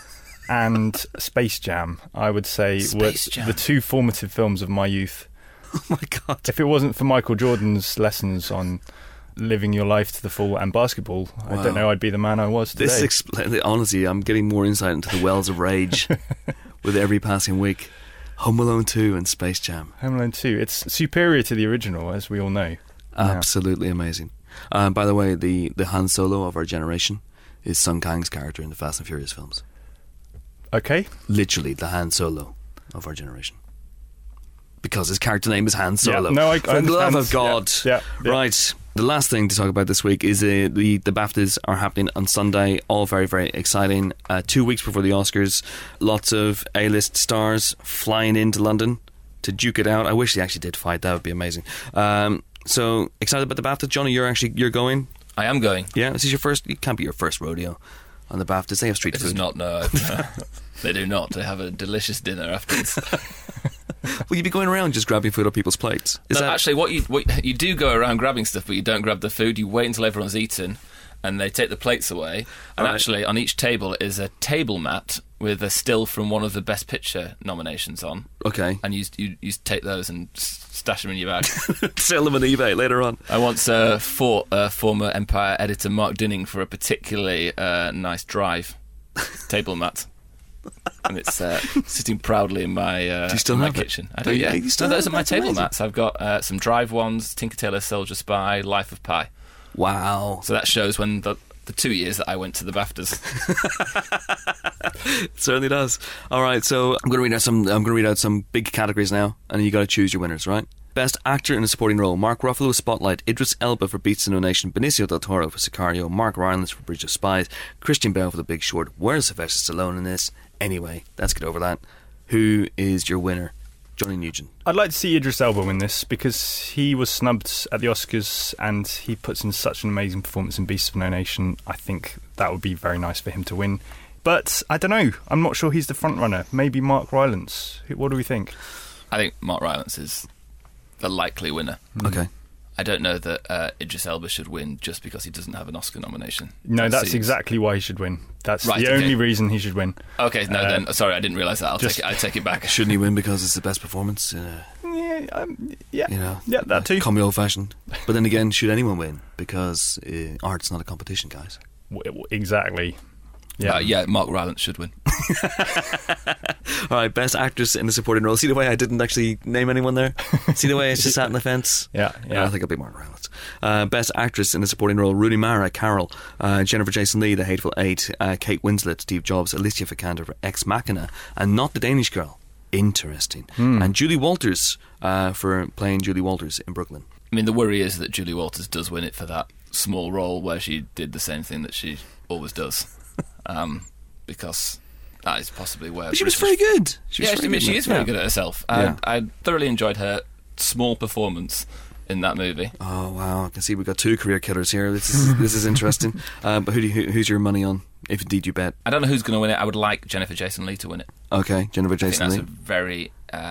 and Space Jam, I would say, were the 2 formative films of my youth. Oh my God. If it wasn't for Michael Jordan's lessons on living your life to the full and basketball, wow. I don't know I'd be the man I was today. Honestly, I'm getting more insight into the wells of rage with every passing week. Home Alone 2 and Space Jam. Home Alone 2, it's superior to the original, as we all know. Absolutely amazing. By the way, the Han Solo of our generation is Sung Kang's character in the Fast and Furious films. Okay. Literally, the Han Solo of our generation. Because his character name is Han Solo. Yeah, no, I For the love of God. Yeah. Right. The last thing to talk about this week is the BAFTAs are happening on Sunday. All very, very exciting. 2 weeks before the Oscars. Lots of A-list stars flying into London to duke it out. I wish they actually did fight. That would be amazing. So, excited about the BAFTAs? Johnny, you're going? I am going. Yeah? This is your first... It can't be your first rodeo on the BAFTAs. They have street food. It is not, no. They do not. They have a delicious dinner afterwards. Will you be going around just grabbing food off people's plates? Actually, what you do go around grabbing stuff, but you don't grab the food. You wait until everyone's eaten, and they take the plates away. And actually, on each table is a table mat with a still from one of the Best Picture nominations on. Okay. And you take those and stash them in your bag. Sell them on eBay later on. I once fought former Empire editor Mark Dinning for a particularly nice drive table mat. And it's sitting proudly in my, do you still my have kitchen. It? I do, yeah. Those are my table amazing. mats. I've got some drive ones, Tinker Tailor Soldier Spy, Life of Pi. Wow. So that shows when the 2 years that I went to the BAFTAs. It certainly does. All right, so I'm going to read out some big categories now, and you got to choose your winners, right? Best Actor in a Supporting Role: Mark Ruffalo, Spotlight; Idris Elba for Beasts of No Nation; Benicio del Toro for Sicario; Mark Rylance for Bridge of Spies; Christian Bale for The Big Short. Where's Sylvester Stallone in this? Anyway, let's get over that. Who is your winner? Johnny Nugent. I'd like to see Idris Elba win this because he was snubbed at the Oscars and he puts in such an amazing performance in Beasts of No Nation. I think that would be very nice for him to win. But I don't know. I'm not sure he's the front runner. Maybe Mark Rylance. What do we think? I think Mark Rylance is the likely winner. Okay. I don't know that Idris Elba should win just because he doesn't have an Oscar nomination. No, that's exactly why he should win. That's right, the only reason he should win. Okay, no, then sorry, I didn't realise that. I take it back. Shouldn't he win because it's the best performance? Yeah, you know, that too. Call me old-fashioned. But then again, should anyone win? Because art's not a competition, guys. Exactly. Yeah, Mark Rylance should win. All right, Best Actress in a Supporting Role. See the way I didn't actually name anyone there? See the way I just sat on the fence? Yeah. I think I'll be Mark Rylance. Best Actress in a Supporting Role: Rooney Mara, Carol; Jennifer Jason Leigh, The Hateful Eight; Kate Winslet, Steve Jobs; Alicia Vikander for Ex Machina, and Not the Danish Girl. Interesting. And Julie Walters for playing Julie Walters in Brooklyn. I mean, the worry is that Julie Walters does win it for that small role where she did the same thing that she always does. Because that is possibly where... But she was very good. She is very good at herself. I thoroughly enjoyed her small performance in that movie. Oh, wow. I can see we've got two career killers here. This is interesting. But who's your money on, if indeed you bet? I don't know who's going to win it. I would like Jennifer Jason Leigh to win it. Okay, Jennifer Jason Leigh. That's a very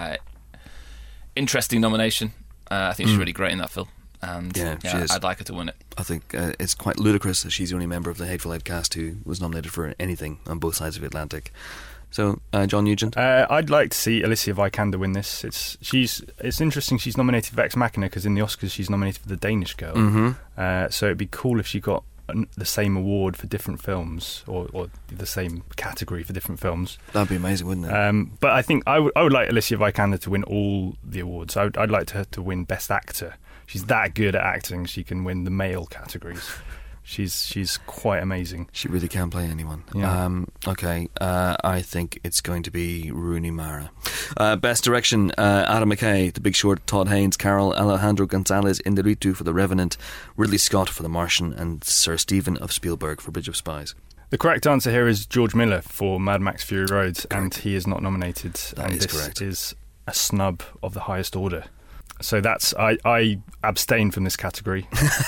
interesting nomination. I think she's really great in that film. And she is. I'd like her to win it. I think it's quite ludicrous that she's the only member of the Hateful Eight cast who was nominated for anything on both sides of the Atlantic. So, John Nugent? I'd like to see Alicia Vikander win this. It's interesting she's nominated for Ex Machina because in the Oscars she's nominated for The Danish Girl. Mm-hmm. So it'd be cool if she got the same award for different films or the same category for different films. That'd be amazing, wouldn't it? But I think I would like Alicia Vikander to win all the awards. I'd like her to win Best Actor. She's that good at acting, she can win the male categories. She's quite amazing. She really can play anyone. Yeah. Okay, I think it's going to be Rooney Mara. Best Direction: Adam McKay, The Big Short; Todd Haynes, Carol; Alejandro Gonzalez, Inarritu for The Revenant; Ridley Scott for The Martian; and Sir Stephen of Spielberg for Bridge of Spies. The correct answer here is George Miller for Mad Max Fury Road, and he is not nominated. That is this correct. Is a snub of the highest order. So that's I abstain from this category.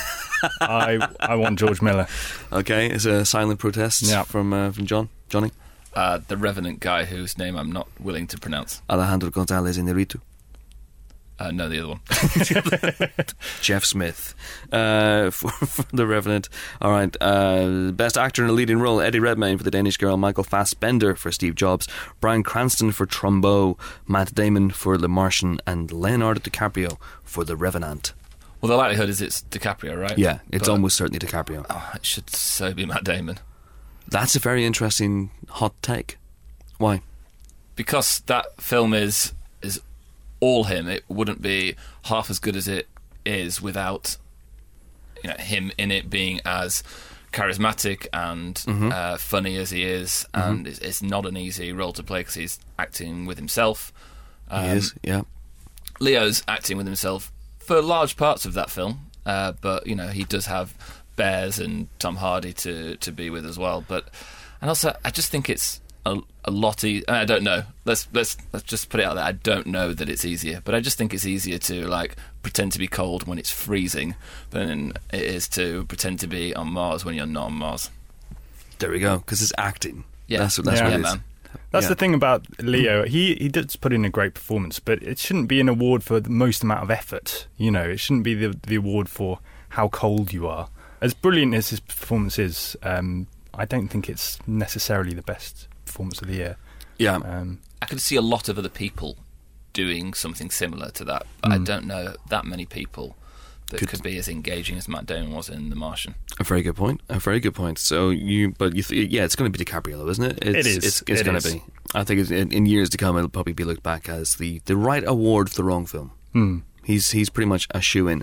I want George Miller. Okay, it's a silent protest from Johnny. The Revenant guy whose name I'm not willing to pronounce. Alejandro Gonzalez Inarritu. No, the other one. Jeff Smith for The Revenant. All right. Best Actor in a Leading Role: Eddie Redmayne for The Danish Girl; Michael Fassbender for Steve Jobs; Bryan Cranston for Trumbo; Matt Damon for The Martian; and Leonardo DiCaprio for The Revenant. Well, the likelihood is it's DiCaprio, right? Yeah, it's almost certainly DiCaprio. Oh, it should so be Matt Damon. That's a very interesting hot take. Why? Because that film is all him. It wouldn't be half as good as it is without him in it being as charismatic and funny as he is. And it's not an easy role to play because he's acting with himself. He is, yeah. Leo's acting with himself for large parts of that film, but he does have Bears and Tom Hardy to be with as well. And also, I just think it's a lot easier. I don't know. Let's just put it out there. I don't know that it's easier, but I just think it's easier to pretend to be cold when it's freezing than it is to pretend to be on Mars when you're not on Mars. There we go. Because it's acting. Yeah, that's what it is. Man. That's the thing about Leo. He does put in a great performance, but it shouldn't be an award for the most amount of effort. It shouldn't be the award for how cold you are. As brilliant as his performance is, I don't think it's necessarily the best performance of the year. Yeah. I could see a lot of other people doing something similar to that, but I don't know that many people that could be as engaging as Matt Damon was in The Martian. A very good point. So it's going to be DiCaprio, isn't it? It is. It's going to be. I think in years to come, it'll probably be looked back as the right award for the wrong film. He's pretty much a shoo-in.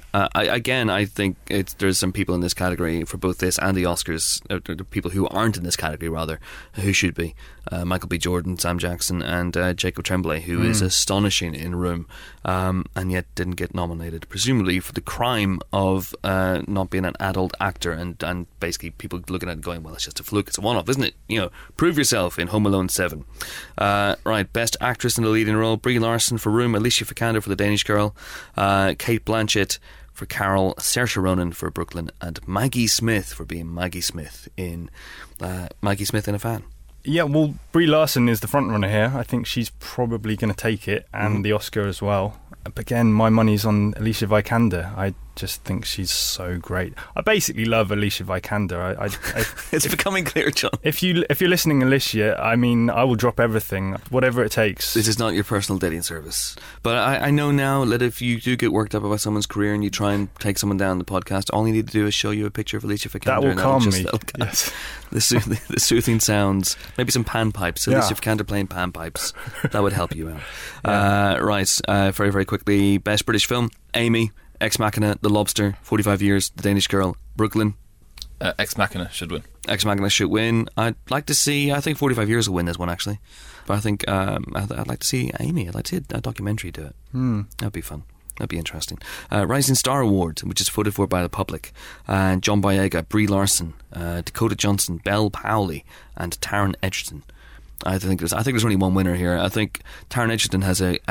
I think there's some people in this category for both this and the Oscars, the people who aren't in this category, rather, who should be. Michael B. Jordan, Sam Jackson, and Jacob Tremblay, who is astonishing in Room, and yet didn't get nominated, presumably for the crime of not being an adult actor, and basically people looking at it going, well, it's just a fluke, it's a one-off, isn't it? Prove yourself in Home Alone 7. Right, Best Actress in the Leading Role, Brie Larson for Room, Alicia Vikander for The Danish Girl, Cate Blanchett for Carol, Saoirse Ronan for Brooklyn, and Maggie Smith for being Maggie Smith in Maggie Smith in A Fan. Yeah, well, Brie Larson is the front runner here. I think she's probably going to take it, and the Oscar as well. But again, my money's on Alicia Vikander. I just think she's so great. I basically love Alicia Vikander. It's becoming clear, John. If you're listening, Alicia, I mean, I will drop everything, whatever it takes. This is not your personal dating service. But I know now that if you do get worked up about someone's career and you try and take someone down the podcast, all you need to do is show you a picture of Alicia Vikander. That will calm me. Yes. The soothing sounds, maybe some panpipes. Alicia Vikander playing panpipes. That would help you out. Right, very, very quickly. Best British Film, Amy, Ex Machina, The Lobster, 45 Years, The Danish Girl, Brooklyn. Ex Machina should win. Ex Machina should win. I'd like to see, I think 45 Years will win this one, actually. But I think I'd like to see Amy. I'd like to see a documentary do it. That'd be fun. That'd be interesting. Rising Star Award, which is voted for by the public. John Boyega, Brie Larson, Dakota Johnson, Belle Powley, and Taron Egerton. I think there's only one winner here. I think Taron Egerton has a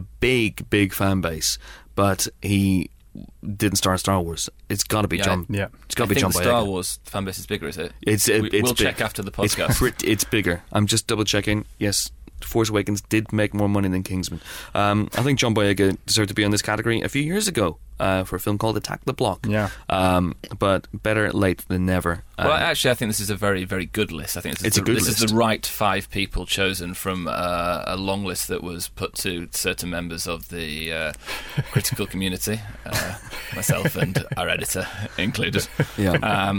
big fan base, but he didn't star Star Wars. It's got to be John. Yeah, it's got to be John Boyega. Star Wars fan base is bigger, is it? We'll check after the podcast. It's bigger. I'm just double checking. Yes, Force Awakens did make more money than Kingsman. I think John Boyega deserved to be on this category a few years ago for a film called Attack the Block. Yeah. But better late than never. Well, actually, I think this is a very, very good list. I think this is the right 5 people chosen from a long list that was put to certain members of the critical community, myself and our editor included. Yeah.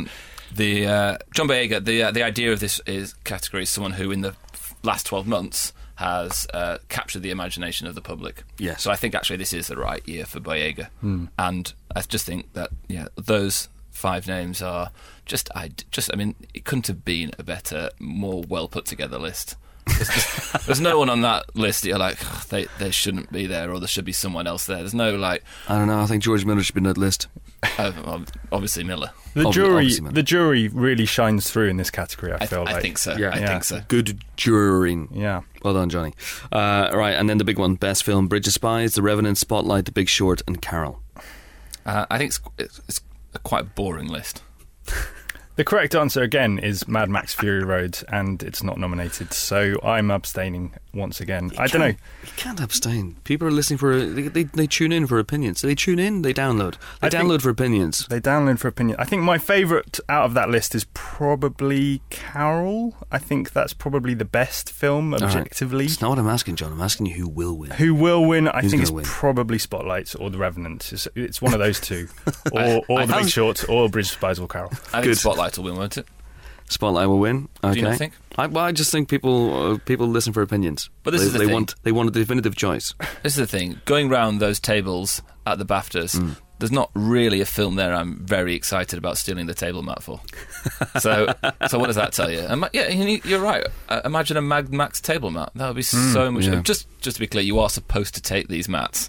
John Boyega, the idea of this category is someone who in the last 12 months has captured the imagination of the public. Yes. So I think actually this is the right year for Boyega. And I just think that those 5 names are I mean, it couldn't have been a better, more well put together list. There's no one on that list that you're like, they shouldn't be there, or there should be someone else there. There's no like, I don't know, I think George Miller should be on that list. Obviously Miller. The jury really shines through in this category, I feel like. I think so. Yeah. I think so. Good jurying. Yeah. Well done, Johnny. Right, and then the big one, Best Film, Bridge of Spies, The Revenant, Spotlight, The Big Short, and Carol. I think it's a quite boring list. The correct answer, again, is Mad Max Fury Road, and it's not nominated, so I'm abstaining once again. I don't know. You can't abstain. People are listening for... They tune in for opinions. So they tune in, they download. They download for opinions. They download for opinions. I think my favourite out of that list is probably Carol. I think that's probably the best film, objectively. Right. It's not what I'm asking, John. I'm asking you who will win. Who will win? I think it's probably Spotlight or The Revenant. It's one of those two. or The Big Short, or Bridge of Spies, or Carol. I think Spotlight will win, won't it? Spotlight will win. Okay. Do you not think? I just think people listen for opinions. But this is the thing. They want a definitive choice. This is the thing. Going round those tables at the BAFTAs, there's not really a film there I'm very excited about stealing the table mat for. So what does that tell you? You're right. Imagine a Mad Max table mat. That would be so much. Yeah. Just to be clear, you are supposed to take these mats.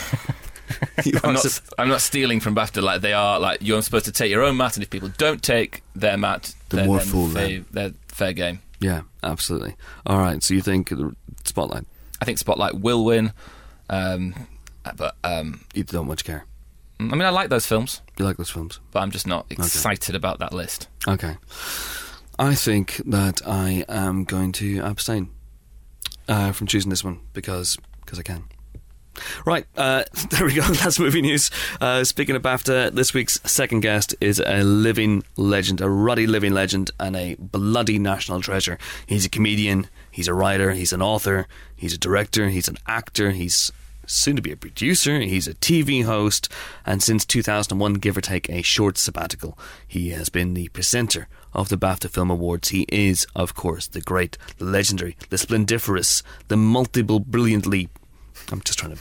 I'm not stealing from BAFTA like they are. Like, you're supposed to take your own mat, and if people don't take their mat, they're fair game. Yeah, absolutely. All right, so you think Spotlight? I think Spotlight will win, but you don't much care. I mean, I like those films. You like those films, but I'm just not excited about that list. Okay, I think that I am going to abstain from choosing this one because I can. Right, there we go. That's movie news. Speaking of BAFTA, this week's second guest is a living legend, a ruddy living legend, and a bloody national treasure. He's a comedian, he's a writer, he's an author, he's a director, he's an actor, he's soon to be a producer, he's a TV host, and since 2001, give or take, a short sabbatical. He has been the presenter of the BAFTA Film Awards. He is, of course, the great, the legendary, the splendiferous, the multiple brilliantly... I'm just trying to...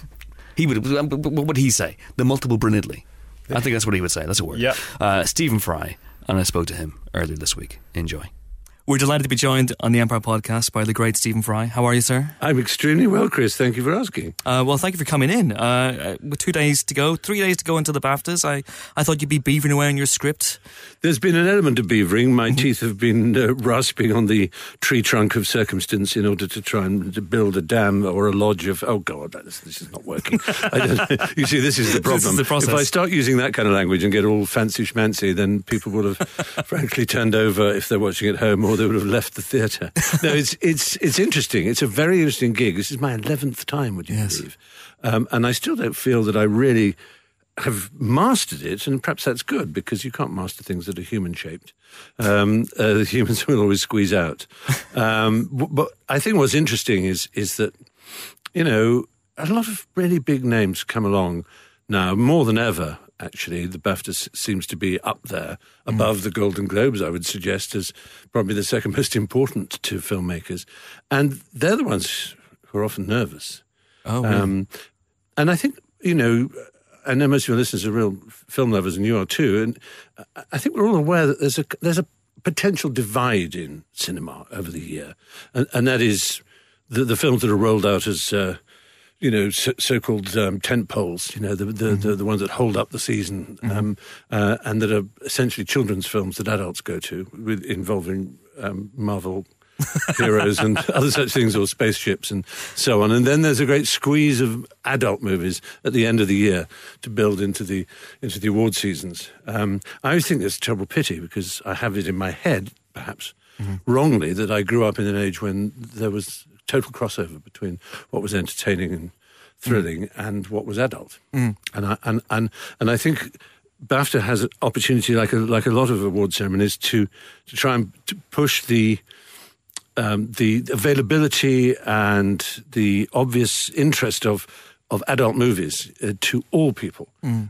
what would he say? The multiple brilliantly. I think that's what he would say. That's a word. Yeah. Stephen Fry, and I spoke to him earlier this week. Enjoy. We're delighted to be joined on the Empire Podcast by the great Stephen Fry. How are you, sir? I'm extremely well, Chris. Thank you for asking. Well, thank you for coming in. With 3 days to go into the BAFTAs, I thought you'd be beavering away on your script. There's been an element of beavering. My teeth have been rasping on the tree trunk of circumstance in order to try and to build a dam or a lodge of... Oh, God, this is not working. You see, this is the problem. This is the process. If I start using that kind of language and get all fancy-schmancy, then people would have frankly turned over if they're watching at home, or they would have left the theatre. No, it's interesting. It's a very interesting gig. This is my 11th time, would you believe? And I still don't feel that I really have mastered it, and perhaps that's good, because you can't master things that are human-shaped. The humans will always squeeze out. But I think what's interesting is that, you know, a lot of really big names come along now, more than ever. Actually, the BAFTA seems to be up there, above the Golden Globes, I would suggest, as probably the second most important to filmmakers. And they're the ones who are often nervous. Oh, really? And I think, you know, I know most of your listeners are real film lovers, and you are too, and I think we're all aware that there's a potential divide in cinema over the year, and that is the films that are rolled out as... you know, so-called tent poles, you know, the ones that hold up the season, and that are essentially children's films that adults go to, involving Marvel heroes and other such things, or spaceships and so on. And then there's a great squeeze of adult movies at the end of the year to build into the award seasons. I always think it's a terrible pity, because I have it in my head, perhaps wrongly, that I grew up in an age when there was total crossover between what was entertaining and thrilling and what was adult. And I think BAFTA has an opportunity, like a lot of award ceremonies, to try and to push the availability and the obvious interest of adult movies to all people,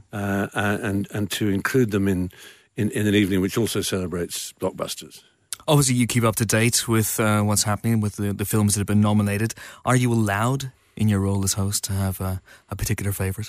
and to include them in an evening which also celebrates blockbusters. Obviously, you keep up to date with what's happening with the films that have been nominated. Are you allowed, in your role as host, to have a particular favourite?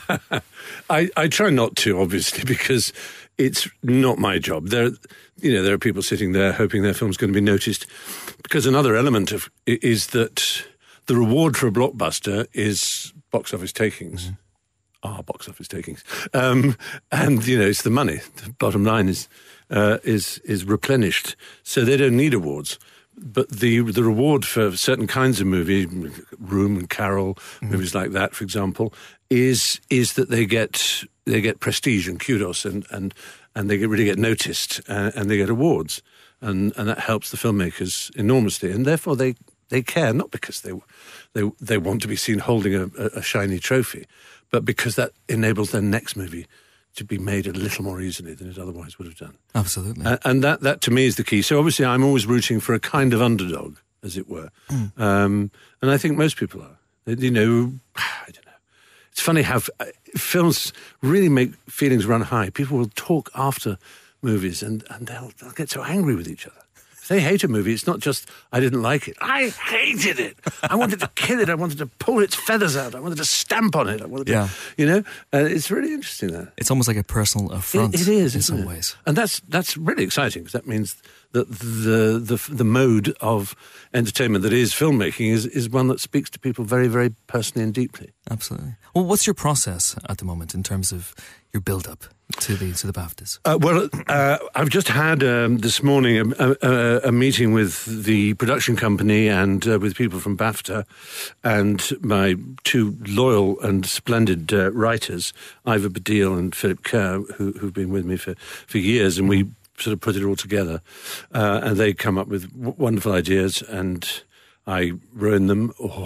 I try not to, obviously, because it's not my job. There are people sitting there hoping their film's going to be noticed, because another element is that the reward for a blockbuster is box office takings. Box office takings. And, you know, it's the money. The bottom line is replenished, so they don't need awards. But the reward for certain kinds of movie, Room and Carol, movies like that, for example, is that they get prestige and kudos, and they really get noticed, and they get awards, and that helps the filmmakers enormously, and therefore they care, not because they want to be seen holding a shiny trophy, but because that enables their next movie to be made a little more easily than it otherwise would have done. Absolutely. And that to me is the key. So obviously I'm always rooting for a kind of underdog, as it were. And I think most people are. You know, I don't know. It's funny how films really make feelings run high. People will talk after movies and they'll get so angry with each other. If they hate a movie, it's not just, I didn't like it. I hated it. I wanted to kill it. I wanted to pull its feathers out. I wanted to stamp on it. I wanted to, you know, it's really interesting that. It's almost like a personal affront. It is, in some ways. And that's really exciting, because that means that the mode of entertainment that is filmmaking is one that speaks to people very, very personally and deeply. Absolutely. Well, what's your process at the moment in terms of your build-up to the BAFTAs? I've just had this morning a meeting with the production company and with people from BAFTA, and my two loyal and splendid writers, Ivor Badil and Philip Kerr, who've been with me for years, and we sort of put it all together, and they come up with wonderful ideas, and I ruin them, or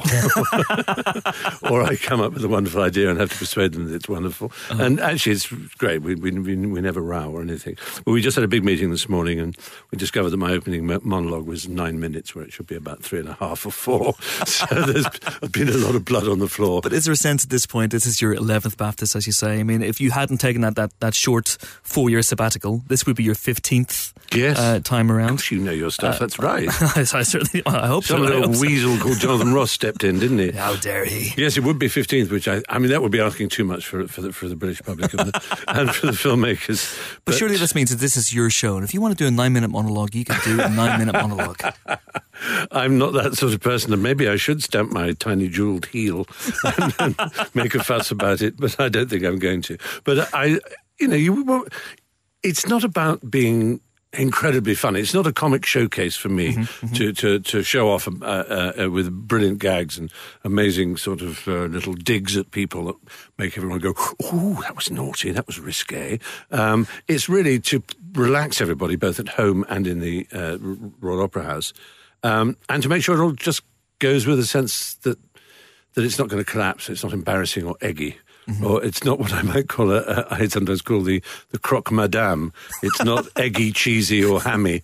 I come up with a wonderful idea and have to persuade them that it's wonderful. Uh-huh. And actually, it's great. We never row or anything. But we just had a big meeting this morning, and we discovered that my opening monologue was 9 minutes, where it should be about 3.5 or 4. So there's been a lot of blood on the floor. But is there a sense at this point, this is your 11th BAFTAs, as you say? I mean, if you hadn't taken that short 4-year sabbatical, this would be your 15th time around. Gosh, you know your stuff. That's right. I certainly. I hope so. Some little weasel called Jonathan Ross stepped in, didn't he? How dare he? Yes, it would be 15th, which I mean that would be asking too much for the British public and for the filmmakers. But surely this means that this is your show, and if you want to do a 9-minute monologue, you can do a 9-minute monologue. I'm not that sort of person, and maybe I should stamp my tiny jewelled heel and make a fuss about it, but I don't think I'm going to. But it's not about being incredibly funny. It's not a comic showcase for me to show off with brilliant gags and amazing sort of little digs at people that make everyone go, "Ooh, that was naughty, that was risque." It's really to relax everybody, both at home and in the Royal Opera House, and to make sure it all just goes with a sense that it's not going to collapse, it's not embarrassing or eggy. Mm-hmm. Or it's not what I might call I sometimes call the croque madame. It's not eggy, cheesy, or hammy.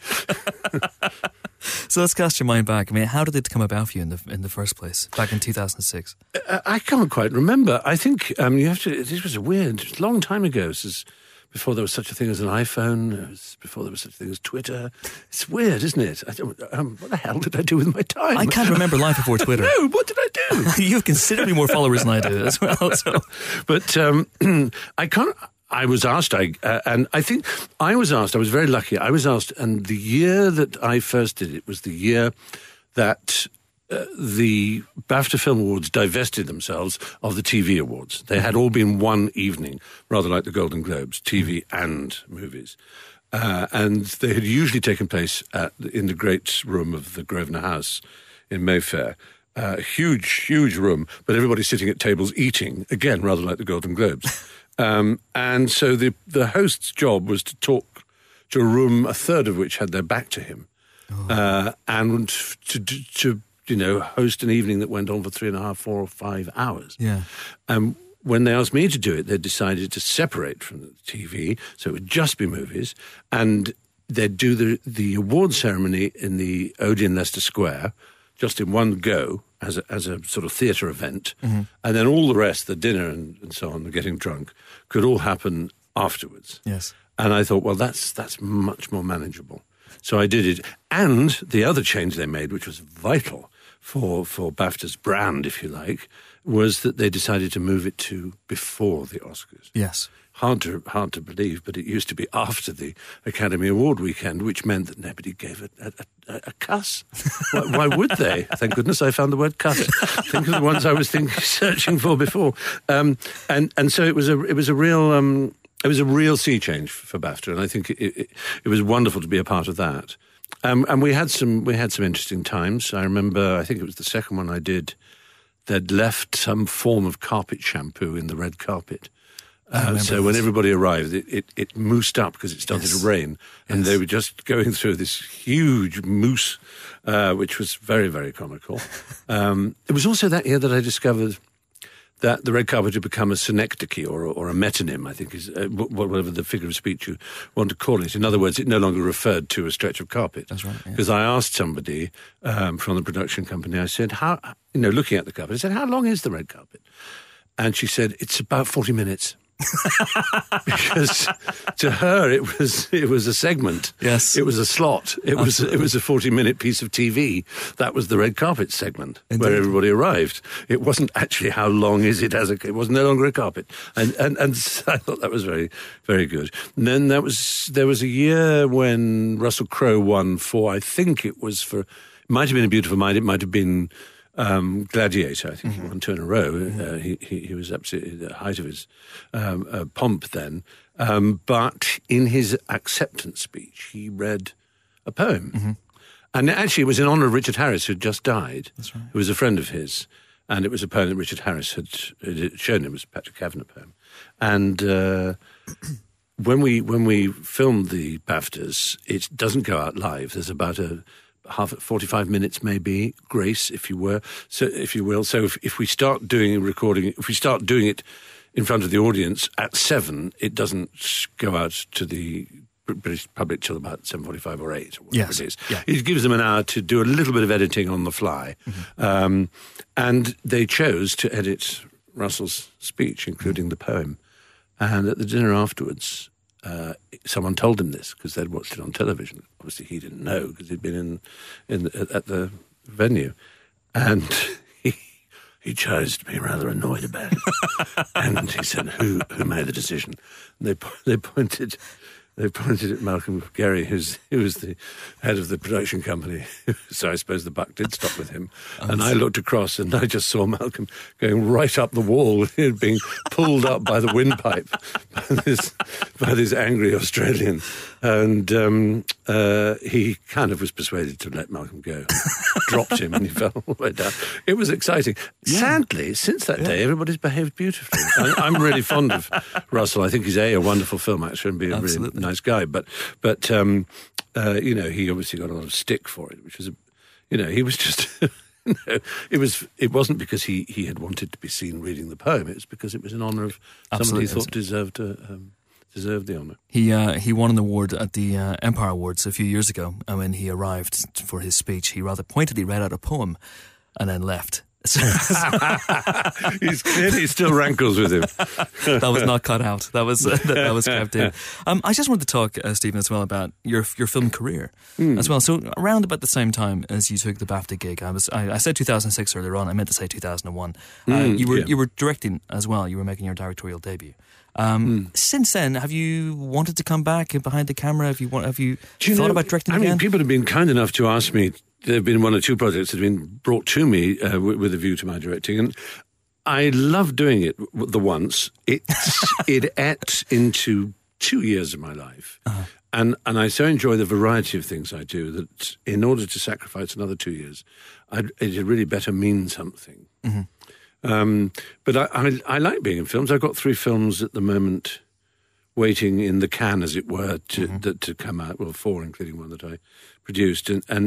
So let's cast your mind back. I mean, how did it come about for you in the first place, back in 2006? I can't quite remember. I think this was a long time ago. This is before there was such a thing as an iPhone, before there was such a thing as Twitter. It's weird, isn't it? What the hell did I do with my time? I can't remember life before Twitter. No, what did I do? You have considerably more followers than I do as well. So. But I can't... I was asked, and I think I was asked, I was very lucky, I was asked, and the year that I first did it was the year that the BAFTA Film Awards divested themselves of the TV awards. They had all been one evening, rather like the Golden Globes, TV and movies. And they had usually taken place in the great room of the Grosvenor House in Mayfair. Huge, huge room, but everybody sitting at tables eating, again, rather like the Golden Globes. And so the host's job was to talk to a room, a third of which had their back to him, and to host an evening that went on for 3.5, 4 or 5 hours. Yeah. When they asked me to do it, they decided to separate from the TV, so it would just be movies, and they'd do the award ceremony in the Odeon Leicester Square, just in one go, as a sort of theatre event, and then all the rest, the dinner and so on, the getting drunk, could all happen afterwards. Yes. And I thought, well, that's much more manageable. So I did it. And the other change they made, which was vital for BAFTA's brand, if you like, was that they decided to move it to before the Oscars. Yes. Hard to believe, but it used to be after the Academy Award weekend, which meant that nobody gave a cuss. Why would they? Thank goodness I found the word cuss. Think of the ones I was searching for before. And so it was a real sea change for BAFTA, and I think it was wonderful to be a part of that. And we had some interesting times. I remember, I think it was the second one I did, they'd left some form of carpet shampoo in the red carpet. So when everybody arrived, it moosed up because it started to rain, and they were just going through this huge mousse, which was very, very comical. It was also that year that I discovered that the red carpet had become a synecdoche or a metonym, I think is whatever the figure of speech you want to call it. In other words, it no longer referred to a stretch of carpet. That's right. Because I asked somebody from the production company, I said, looking at the carpet, I said, how long is the red carpet? And she said, it's about 40 minutes. Because to her it was a segment. Yes, it was a slot. It was a 40-minute piece of TV. That was the red carpet segment. Indeed. Where everybody arrived. It wasn't actually how long is it it was no longer a carpet. And I thought that was very, very good. And then there was a year when Russell Crowe won for, I think it might have been A Beautiful Mind. It might have been Gladiator. I think he won 2 in a row. He was absolutely at the height of his pomp then. But in his acceptance speech, he read a poem. And actually it was in honour of Richard Harris, who had just died. That's right. Who was a friend of his. And it was a poem that Richard Harris had shown him. It was a Patrick Kavanagh poem. And when we filmed the BAFTAs, it doesn't go out live. There's about a 45 minutes maybe, grace, if you will. So if we start doing it in front of the audience at 7, it doesn't go out to the British public till about 7:45 or 8 or whatever it is. Yeah. It gives them an hour to do a little bit of editing on the fly. Mm-hmm. And they chose to edit Russell's speech, including the poem. And at the dinner afterwards, someone told him this because they'd watched it on television. Obviously, he didn't know because he'd been at the venue. And he chose to be rather annoyed about it. And he said, who made the decision? And they pointed at Malcolm Garry, who was the head of the production company. So I suppose the buck did stop with him. And I looked across and I just saw Malcolm going right up the wall, being pulled up by the windpipe by this angry Australian. And he kind of was persuaded to let Malcolm go. Dropped him and he fell all the way down. It was exciting. Yeah. Sadly, since that day, everybody's behaved beautifully. I'm really fond of Russell. I think he's a wonderful film actor and be a really nice guy. But he obviously got a lot of stick for it, which was, he was just... it wasn't because he had wanted to be seen reading the poem. It was because it was in honour of someone he thought deserved the honour. He won an award at the Empire Awards a few years ago, and when he arrived for his speech, he rather pointedly read out a poem and then left. He's clearly still rankles with him. That was not cut out. That was kept in. I just wanted to talk, Stephen, as well about your film career as well. So around about the same time as you took the BAFTA gig, I said 2006 earlier on. I meant to say 2001. You were directing as well. You were making your directorial debut. Since then, have you wanted to come back behind the camera? Have you thought about directing again? I mean, people have been kind enough to ask me. There have been one or two projects that have been brought to me with a view to my directing, and I love doing it the once. It ate into 2 years of my life, and I so enjoy the variety of things I do that in order to sacrifice another 2 years, it had really better mean something. Mm-hmm. But I like being in films. I've got 3 films at the moment waiting in the can, as it were, to come out. Well, 4, including one that I produced, and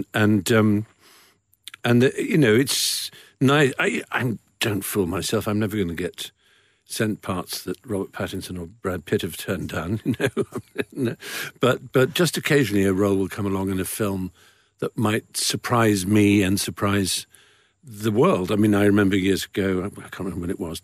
it's nice. I don't fool myself. I'm never going to get sent parts that Robert Pattinson or Brad Pitt have turned down. No. But just occasionally a role will come along in a film that might surprise me and surprise the world. I mean, I remember years ago, I can't remember when it was,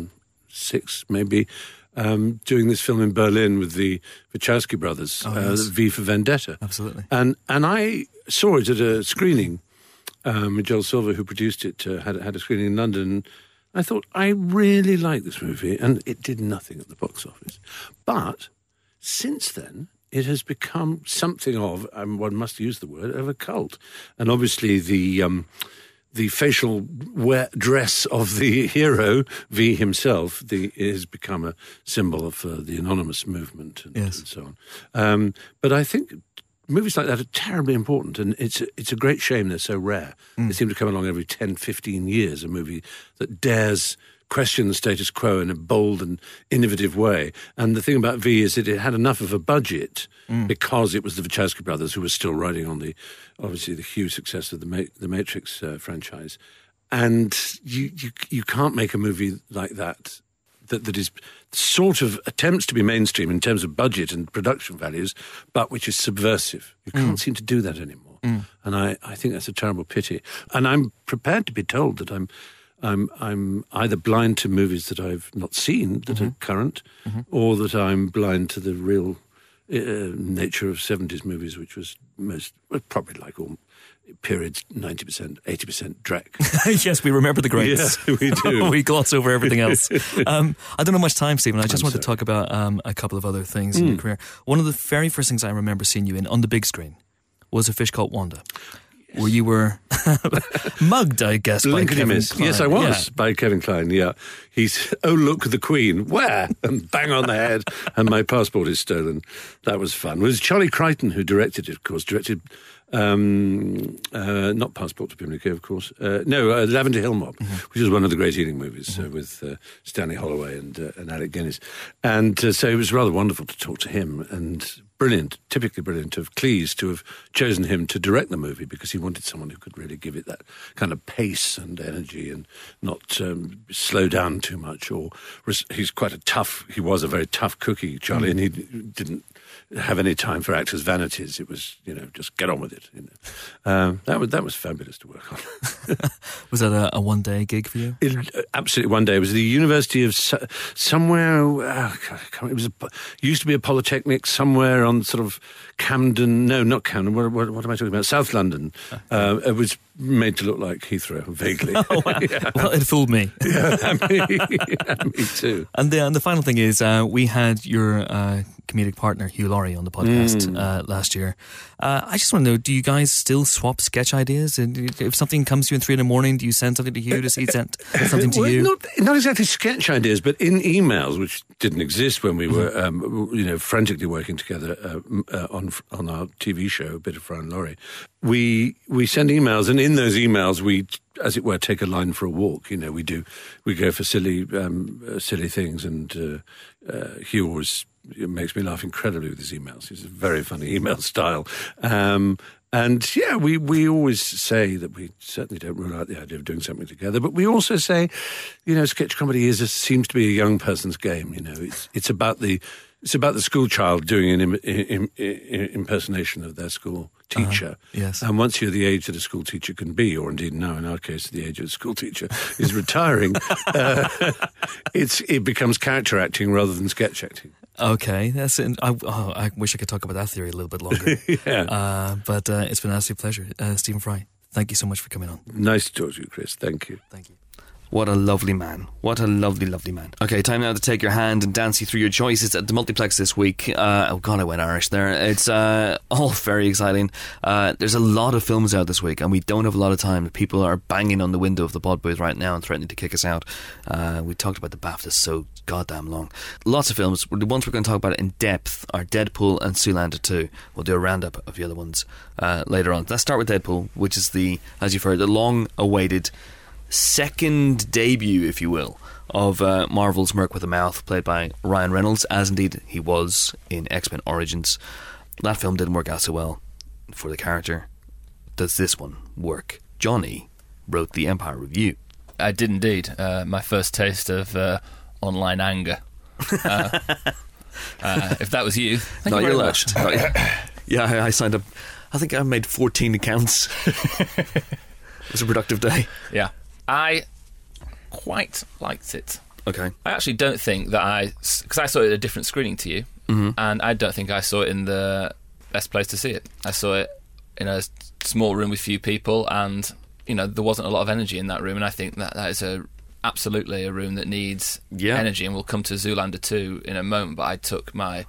2006 maybe. Doing this film in Berlin with the Wachowski brothers, V for Vendetta. Absolutely. And I saw it at a screening. Joel Silver, who produced it, had a screening in London. I thought, I really like this movie, and it did nothing at the box office. But since then, it has become something of, one must use the word, of a cult. And obviously the facial dress of the hero, V himself, has become a symbol of the anonymous movement and so on. But I think movies like that are terribly important, and it's a great shame they're so rare. They seem to come along every 10, 15 years, a movie that dares question the status quo in a bold and innovative way. And the thing about V is that it had enough of a budget because it was the Wachowski brothers who were still riding on obviously the huge success of the Matrix franchise. And you can't make a movie like that is sort of attempts to be mainstream in terms of budget and production values, but which is subversive. You can't seem to do that anymore. And I think that's a terrible pity. And I'm prepared to be told that I'm either blind to movies that I've not seen that are current, or that I'm blind to the real nature of 70s movies, which was probably like all periods, 90%, 80% Drek. Yes, we remember the greats. Yeah, we do. We gloss over everything else. I don't have much time, Stephen. I just want to talk about a couple of other things in your career. One of the very first things I remember seeing you in on the big screen was A Fish Called Wanda. Where you were mugged, I guess, by Kevin Kline. Yes, I was, by Kevin Kline, yeah. He's, oh, look, the Queen, where? And bang on the head, and my passport is stolen. That was fun. It was Charlie Crichton who directed it, of course, directed Not Passport to Pimlico, of course. Lavender Hill Mob, which is one of the great Ealing movies with Stanley Holloway and Alec Guinness. And so it was rather wonderful to talk to him, and typically brilliant of Cleese to have chosen him to direct the movie, because he wanted someone who could really give it that kind of pace and energy and not slow down too much. He was a very tough cookie, Charlie, and he didn't have any time for actors' vanities. It was, just get on with it. That was fabulous to work on. Was that a one-day gig for you? Absolutely, one day. It was the University of somewhere. Used to be a polytechnic somewhere on sort of Camden. No, not Camden. What am I talking about? South London. It was made to look like Heathrow, vaguely. Oh, wow. Yeah. Well, it fooled me. Yeah, me too. And the final thing is, we had your comedic partner Hugh Laurie on the podcast last year. I just want to know, do you guys still swap sketch ideas? And if something comes to you in 3 a.m, do you send something to Hugh? Does he send something to you? Not exactly sketch ideas, but in emails, which didn't exist when we were, frantically working together on our TV show, A Bit of Fry and Laurie. We send emails, and in those emails we, as it were, take a line for a walk. We go for silly things, and Hugh always makes me laugh incredibly with his emails. He's a very funny email style. And yeah, we always say that we certainly don't rule out the idea of doing something together, but we also say, sketch comedy seems to be a young person's game. It's about the school child doing an impersonation of their school teacher. Yes. And once you're the age that a school teacher can be, or indeed now in our case the age of a school teacher is retiring, it becomes character acting rather than sketch acting. Okay, that's it. I wish I could talk about that theory a little bit longer. Yeah. But it's been an absolute pleasure. Stephen Fry, thank you so much for coming on. Nice to talk to you, Chris. Thank you. Thank you. What a lovely man. What a lovely, lovely man. Okay, time now to take your hand and dance you through your choices at the multiplex this week. Oh God, I went Irish there. It's all very exciting. There's a lot of films out this week, and we don't have a lot of time. People are banging on the window of the pod booth right now and threatening to kick us out. We talked about the BAFTAs so goddamn long. Lots of films. The ones we're going to talk about in depth are Deadpool and Zoolander 2. We'll do a roundup of the other ones later on. Let's start with Deadpool, which is as you've heard, the long-awaited second debut, if you will, of Marvel's Merc with a Mouth, played by Ryan Reynolds, as indeed he was in X-Men Origins. That film didn't work out so well for the character. Does this one work? Johnny wrote the Empire Review. I did indeed. My first taste of online anger. If that was you, thank you very much. Yeah, I signed up. I think I made 14 accounts. It was a productive day. Yeah. I quite liked it. Okay. I actually don't think that because I saw it at a different screening to you, and I don't think I saw it in the best place to see it. I saw it in a small room with few people, and there wasn't a lot of energy in that room, and I think that is absolutely a room that needs energy, and we'll come to Zoolander 2 in a moment, but I took my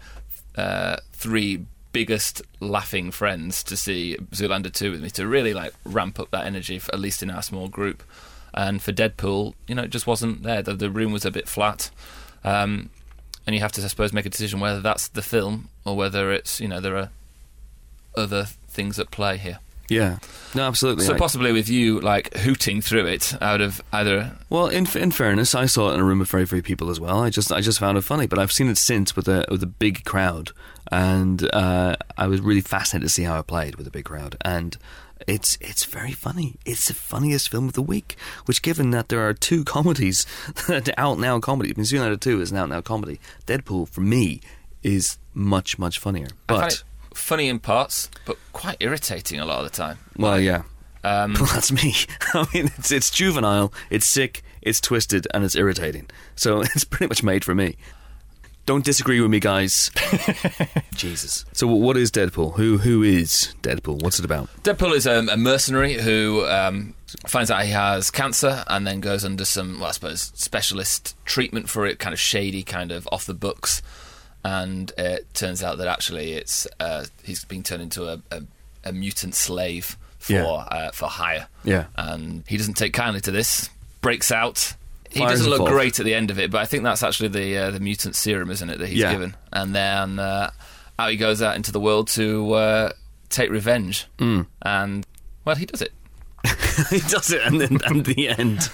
3 biggest laughing friends to see Zoolander 2 with me to really ramp up that energy, at least in our small group. And for Deadpool, it just wasn't there. The room was a bit flat. And you have to, I suppose, make a decision whether that's the film or whether it's, there are other things at play here. Yeah. No, absolutely. So possibly with you, hooting through it out of either... Well, in fairness, I saw it in a room of very, very people as well. I just found it funny, but I've seen it since with a big crowd, and I was really fascinated to see how it played with a big crowd, and it's very funny. It's the funniest film of the week, which, given that there are 2 comedies, out-and-out comedy, I mean, Zoolander 2 is an out-and-out comedy. Deadpool, for me, is much, much funnier. But funny in parts, but quite irritating a lot of the time. Well, yeah. Well, that's me. I mean, it's juvenile, it's sick, it's twisted, and it's irritating. So it's pretty much made for me. Don't disagree with me, guys. Jesus. So what is Deadpool? Who is Deadpool? What's it about? Deadpool is a mercenary who finds out he has cancer and then goes under some, I suppose, specialist treatment for it, kind of shady, kind of off the books. And it turns out that actually it's he's being turned into a mutant slave for hire. Yeah. And he doesn't take kindly to this, breaks out. He doesn't look great at the end of it, but I think that's actually the mutant serum, isn't it, that he's given? And then out he goes out into the world to take revenge, and well, he does it. He does it, and the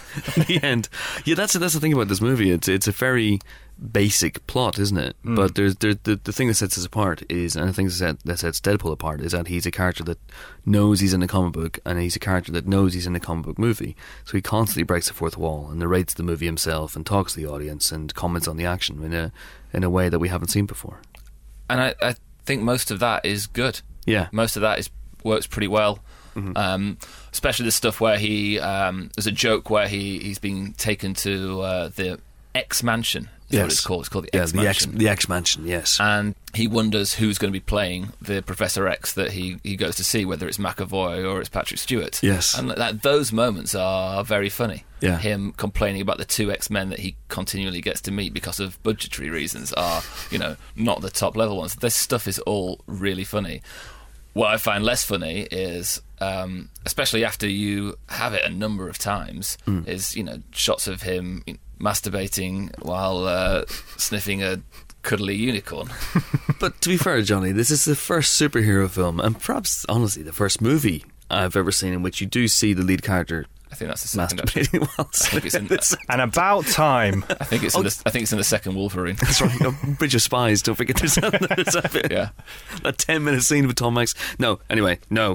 end. Yeah, that's the thing about this movie. It's a very basic plot, isn't it? But there's the thing that sets us apart is, and the thing that sets Deadpool apart is that he's a character that knows he's in a comic book, and he's a character that knows he's in a comic book movie. So he constantly breaks the fourth wall and narrates the movie himself, and talks to the audience and comments on the action in a way that we haven't seen before. And I think most of that is good. Yeah, most of that works pretty well. Especially the stuff where there's a joke where he's being taken to the X Mansion. Is what it's called. It's called the X Mansion. The X Mansion, yes. And he wonders who's going to be playing the Professor X that he goes to see, whether it's McAvoy or it's Patrick Stewart. Yes. And those moments are very funny. Yeah. Him complaining about the two X-Men that he continually gets to meet because of budgetary reasons are, not the top level ones. This stuff is all really funny. What I find less funny is, especially after you have it a number of times, is shots of him masturbating while sniffing a cuddly unicorn. But to be fair, Johnny, this is the first superhero film, and perhaps honestly the first movie I've ever seen in which you do see the lead character. I think that's the second. Masturbating whilst I think it's in and about time. I think it's in the second Wolverine. That's right. Bridge of Spies. Don't forget there's a bit. Yeah. That 10-minute scene with Tom Hanks. No. Anyway, no.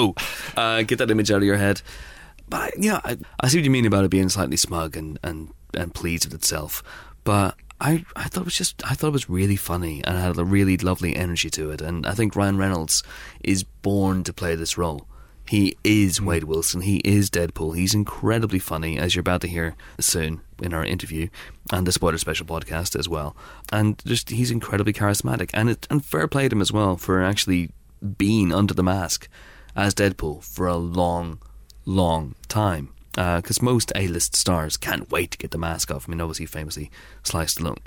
Get that image out of your head. But I see what you mean about it being slightly smug and pleased with itself. But I thought it was really funny and had a really lovely energy to it. And I think Ryan Reynolds is born to play this role. He is Wade Wilson. He is Deadpool. He's incredibly funny, as you're about to hear soon in our interview and the Spoiler Special podcast as well. And he's incredibly charismatic. And fair play to him as well for actually being under the mask as Deadpool for a long, long time. Because most A-list stars can't wait to get the mask off. I mean, obviously, famously, Sly Stallone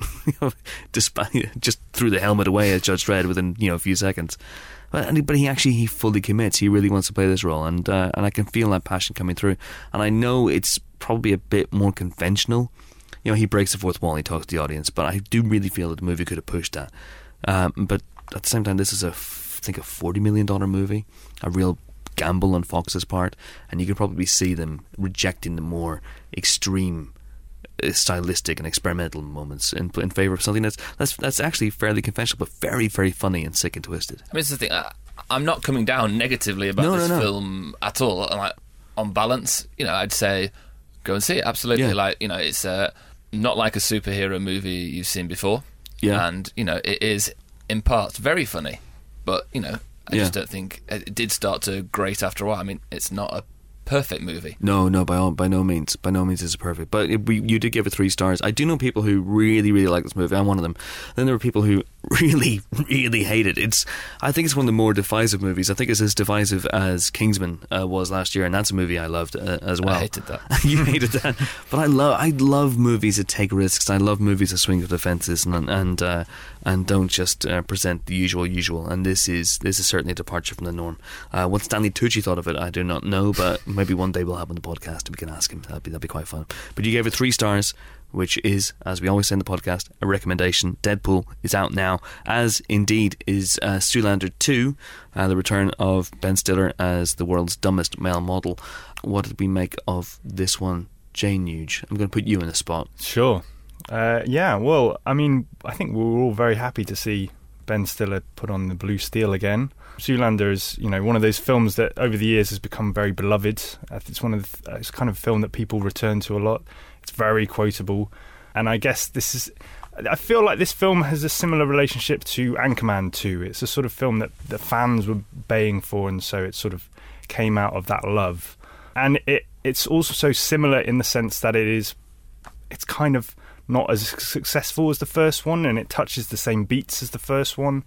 just threw the helmet away as Judge Dredd within a few seconds. But he fully commits. He really wants to play this role, and I can feel that passion coming through. And I know it's probably a bit more conventional. He breaks the fourth wall and he talks to the audience, but I do really feel that the movie could have pushed that. But at the same time, this is I think a $40 million movie, a real gamble on Fox's part, and you could probably see them rejecting the more extreme stylistic and experimental moments in favour of something that's actually fairly conventional but very, very funny and sick and twisted. I mean, it's the thing. I'm not coming down negatively about this film at all. Like, on balance, I'd say go and see it. Absolutely. Yeah. It's not like a superhero movie you've seen before. Yeah. And it is in parts very funny, but I just don't think it did start to grate after a while. I mean, it's not a perfect movie. No, by no means is it perfect. But you did give it 3 stars. I do know people who really, really like this movie. I'm one of them. Then there were people who really, really hate it. I think it's one of the more divisive movies. I think it's as divisive as Kingsman was last year, and that's a movie I loved as well. I hated that. You hated that, but I love movies that take risks. I love movies that swing for the fences and don't just present the usual. And this is certainly a departure from the norm. What Stanley Tucci thought of it, I do not know, but maybe one day we'll have on the podcast and we can ask him. That'd be quite fun. But you gave it 3 stars, which is, as we always say in the podcast, a recommendation. Deadpool is out now, as indeed is Zoolander 2, the return of Ben Stiller as the world's dumbest male model. What did we make of this one, Jane Nuge? I'm going to put you in the spot. Sure. Well, I mean, I think we were all very happy to see Ben Stiller put on the blue steel again. Zoolander is, one of those films that over the years has become very beloved. It's it's kind of a film that people return to a lot. It's very quotable, and I guess I feel like this film has a similar relationship to Anchorman 2. It's a sort of film that the fans were baying for, and so it sort of came out of that love. And it's also so similar in the sense that it's kind of not as successful as the first one, and it touches the same beats as the first one.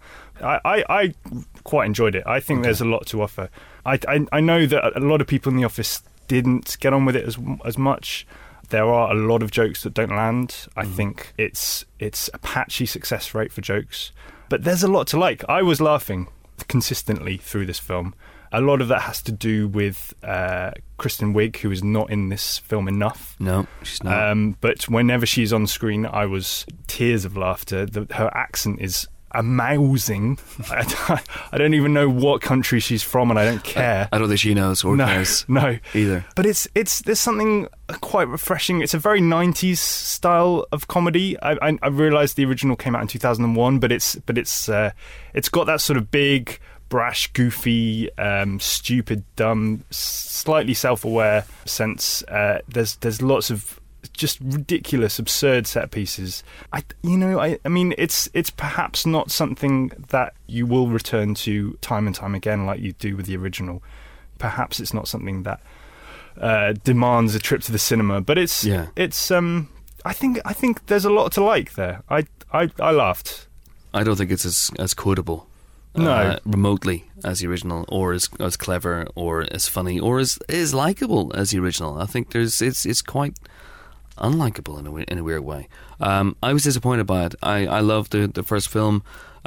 I quite enjoyed it. I think there's a lot to offer. I know that a lot of people in the office didn't get on with it as much. There are a lot of jokes that don't land. I think it's a patchy success rate for jokes, but there's a lot to like. I was laughing consistently through this film. A lot of that has to do with Kristen Wiig, who is not in this film enough. No, she's not. But whenever she's on screen, I was tears of laughter. Her accent is amousing. I don't even know what country she's from, and I don't care. I don't think she knows or cares. No, either. But there's something quite refreshing. It's a very 90s style of comedy. I realised the original came out in 2001, but it's got that sort of big, brash, goofy, stupid, dumb, slightly self-aware sense. There's lots of just ridiculous, absurd set pieces. I mean, it's perhaps not something that you will return to time and time again like you do with the original. Perhaps it's not something that demands a trip to the cinema, but I think there's a lot to like there. I laughed. I don't think it's as quotable. No, remotely as the original, or as clever, or as funny, or as likable as the original. I think it's quite unlikable in a weird way. I was disappointed by it. I loved the first film.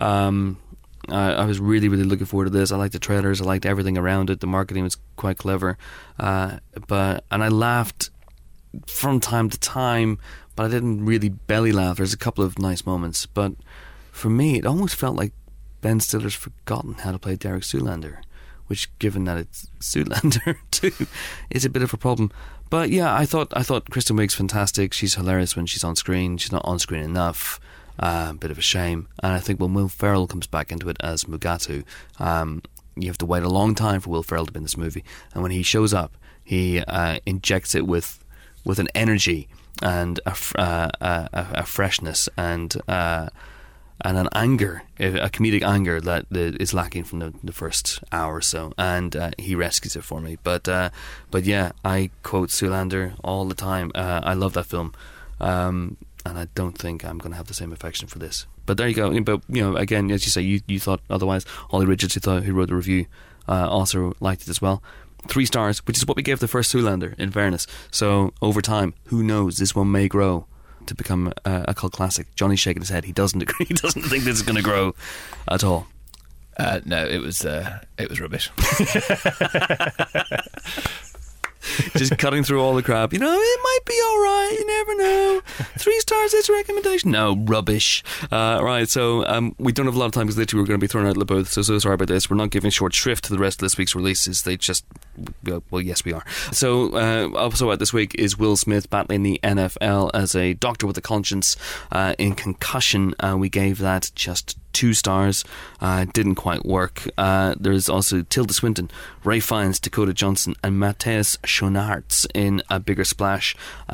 I was really, really looking forward to this. I liked the trailers. I liked everything around it. The marketing was quite clever. And I laughed from time to time, but I didn't really belly laugh. There's a couple of nice moments, but for me, it almost felt like Ben Stiller's forgotten how to play Derek Zoolander, which, given that it's Zoolander too, is a bit of a problem. But yeah, I thought Kristen Wiig's fantastic. She's hilarious when she's on screen. She's not on screen enough. Bit of a shame. And I think when Will Ferrell comes back into it as Mugatu, you have to wait a long time for Will Ferrell to be in this movie. And when he shows up, he injects it with an energy and a freshness and an anger, a comedic anger that is lacking from the first hour or so, and he rescues it for me. But yeah, I quote Zoolander all the time. I love that film, and I don't think I'm going to have the same affection for this. But there you go. But again, as you say, you thought otherwise. Ollie Richards, who wrote the review, also liked it as well. 3 stars, which is what we gave the first Zoolander, in fairness. So over time, who knows? This one may grow to become a cult classic. Johnny's shaking his head. He doesn't agree. He doesn't think this is going to grow at all. No, it was rubbish. Just cutting through all the crap. It might be all right. You never know. 3 stars is a recommendation. No, rubbish. Right, so we don't have a lot of time because literally we're going to be thrown out of the booth. So sorry about this. We're not giving short shrift to the rest of this week's releases. They just... Well, yes, we are. So also out this week is Will Smith battling the NFL as a doctor with a conscience in Concussion. We gave that just 2 stars. Didn't quite work. There's also Tilda Swinton, Ray Fiennes, Dakota Johnson and Matthias Schoenaerts in A Bigger Splash.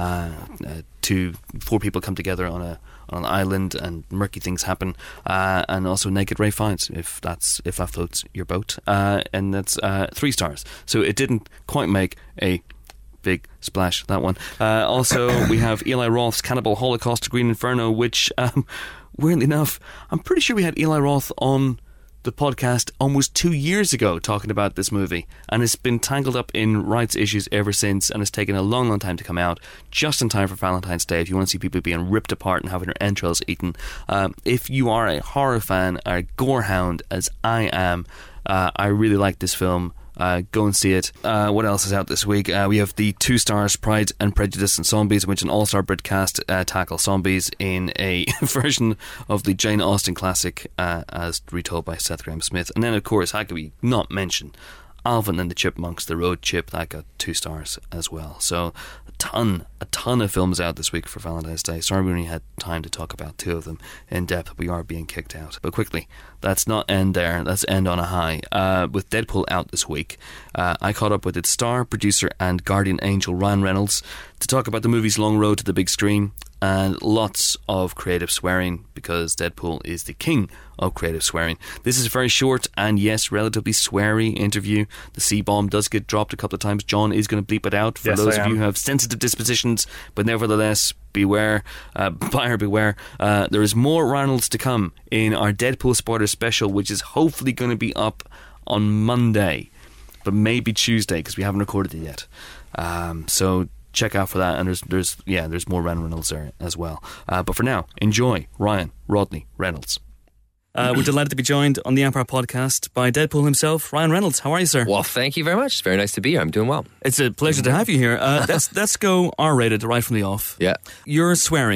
4 people come together on an island and murky things happen, and also Naked Ray Fiennes, if that floats your boat, and that's 3 stars. So it didn't quite make a big splash, that one. Also we have Eli Roth's Cannibal Holocaust to Green Inferno, which weirdly enough, I'm pretty sure we had Eli Roth on the podcast almost 2 years ago talking about this movie, and it's been tangled up in rights issues ever since, and it's taken a long, long time to come out, just in time for Valentine's Day. If you want to see people being ripped apart and having their entrails eaten, if you are a horror fan, a gore hound as I am, I really like this film. Go and see it. What else is out this week? We have the 2 stars Pride and Prejudice and Zombies, in which an all-star Brit cast tackle zombies in a version of the Jane Austen classic as retold by Seth Grahame-Smith. And then of course, how could we not mention Alvin and the Chipmunks, The Road Chip? That got 2 stars as well. So a ton of films out this week for Valentine's Day. Sorry we only had time to talk about 2 of them in depth. We are being kicked out. But quickly, let's not end there. Let's end on a high. With Deadpool out this week, I caught up with its star, producer and guardian angel Ryan Reynolds to talk about the movie's long road to the big screen, and lots of creative swearing, because Deadpool is the king of creative swearing. This is a very short and, yes, relatively sweary interview. The C-bomb does get dropped a couple of times. John is going to bleep it out for those of you who have sensitive dispositions, but nevertheless, beware, buyer beware. There is more Reynolds to come in our Deadpool spoiler special, which is hopefully going to be up on Monday, but maybe Tuesday, because we haven't recorded it yet. So check out for that, and there's more Ryan Reynolds there as well. But for now, enjoy Ryan Rodney Reynolds. We're delighted to be joined on the Empire podcast by Deadpool himself, Ryan Reynolds. How are you, sir? Well, thank you very much. It's very nice to be here. I'm doing well. It's a pleasure to have you here. Let's go R-rated right from the off. Yeah. You're swearing.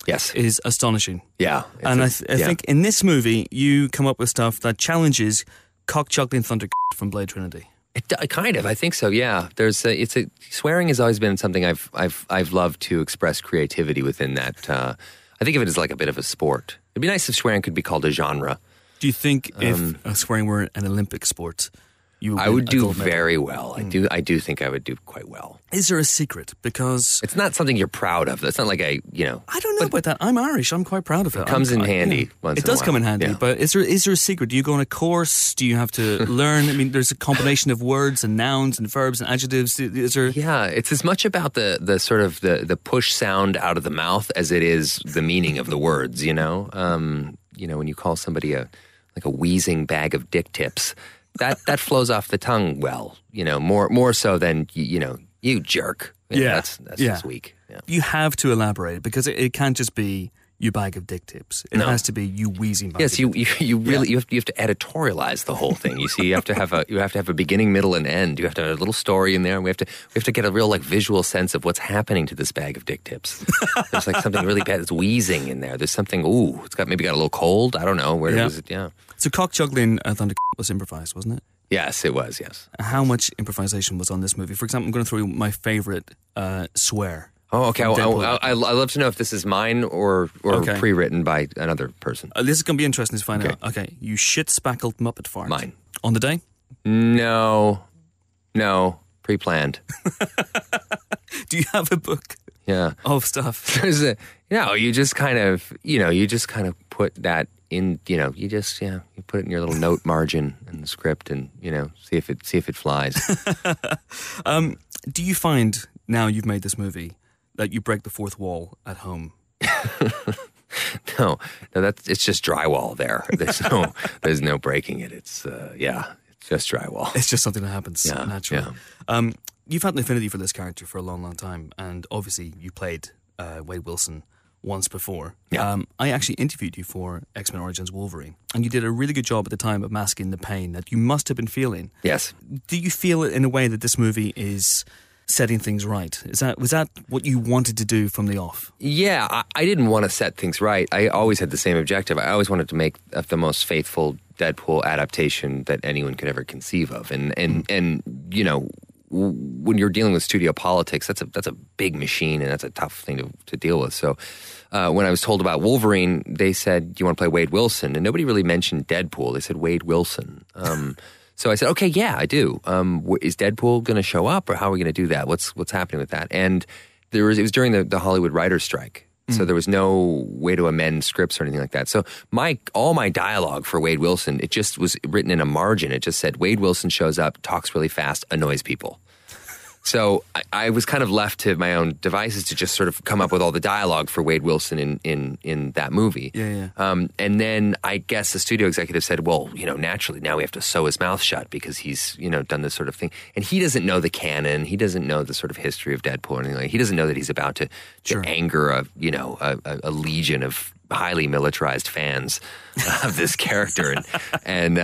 is astonishing. Yeah. And I think in this movie, you come up with stuff that challenges cock-chuckling thunder from Blade Trinity. Kind of, I think so. Yeah, swearing has always been something I've loved to express creativity within that. I think of it as like a bit of a sport. It'd be nice if swearing could be called a genre. Do you think if swearing were an Olympic sport, I would do very well. I do think I would do quite well. Is there a secret? Because it's not something you're proud of. It's not like I don't know about that. I'm Irish. I'm quite proud of it. It comes in handy. Once it does come in handy. Yeah. But is there a secret? Do you go on a course? Do you have to learn? I mean, there's a combination of words and nouns and verbs and adjectives. Is there? Yeah, it's as much about the sort of the push sound out of the mouth as it is the meaning of the words. When you call somebody a wheezing bag of dick tips. That flows off the tongue well, more so than, you jerk. That's just weak. Yeah. You have to elaborate because it can't just be you bag of dick tips. It has to be you wheezing bag of dick tips. You really you have to editorialize the whole thing. You see, you have to have a beginning, middle, and end. You have to have a little story in there. And we have to get a real visual sense of what's happening to this bag of dick tips. There's something really bad that's wheezing in there. There's something. It's got a little cold. I don't know where was it. Yeah. So cock-juggling thunder was improvised, wasn't it? Yes, it was. Yes. How much improvisation was on this movie? For example, I'm going to throw you my favorite swear. Oh, okay. I'd love to know if this is mine or pre-written by another person. This is going to be interesting to find out. Okay, you shit-spackled Muppet fart. Mine. On the day? No, pre-planned. Do you have a book? Yeah. Of stuff. You just kind of put that in. You put it in your little note margin in the script, and see if it flies. Do you find now you've made this movie that you break the fourth wall at home? No, it's just drywall there. There's no breaking it. It's just drywall. It's just something that happens naturally. Yeah. You've had an affinity for this character for a long, long time, and obviously you played Wade Wilson once before. Yeah. I actually interviewed you for X-Men Origins Wolverine, and you did a really good job at the time of masking the pain that you must have been feeling. Yes. Do you feel in a way that this movie is setting things right? Was that what you wanted to do from the off? Yeah, I didn't want to set things right. I always had the same objective. I always wanted to make the most faithful Deadpool adaptation that anyone could ever conceive of, and when you're dealing with studio politics, that's a big machine, and that's a tough thing to deal with. So when I was told about Wolverine, they said, "Do you want to play Wade Wilson?" And nobody really mentioned Deadpool. They said Wade Wilson. So I said, "Okay, yeah, I do. Is Deadpool going to show up, or how are we going to do that? What's happening with that?" And it was during the Hollywood writers' strike. So there was no way to amend scripts or anything like that. So all my dialogue for Wade Wilson, it just was written in a margin. It just said, Wade Wilson shows up, talks really fast, annoys people. So I was kind of left to my own devices to just sort of come up with all the dialogue for Wade Wilson in that movie. Yeah. And then I guess the studio executive said, well, naturally now we have to sew his mouth shut because he's, done this sort of thing. And he doesn't know the canon. He doesn't know the sort of history of Deadpool or anything like that. He doesn't know that he's about to anger a legion of highly militarized fans of this character, and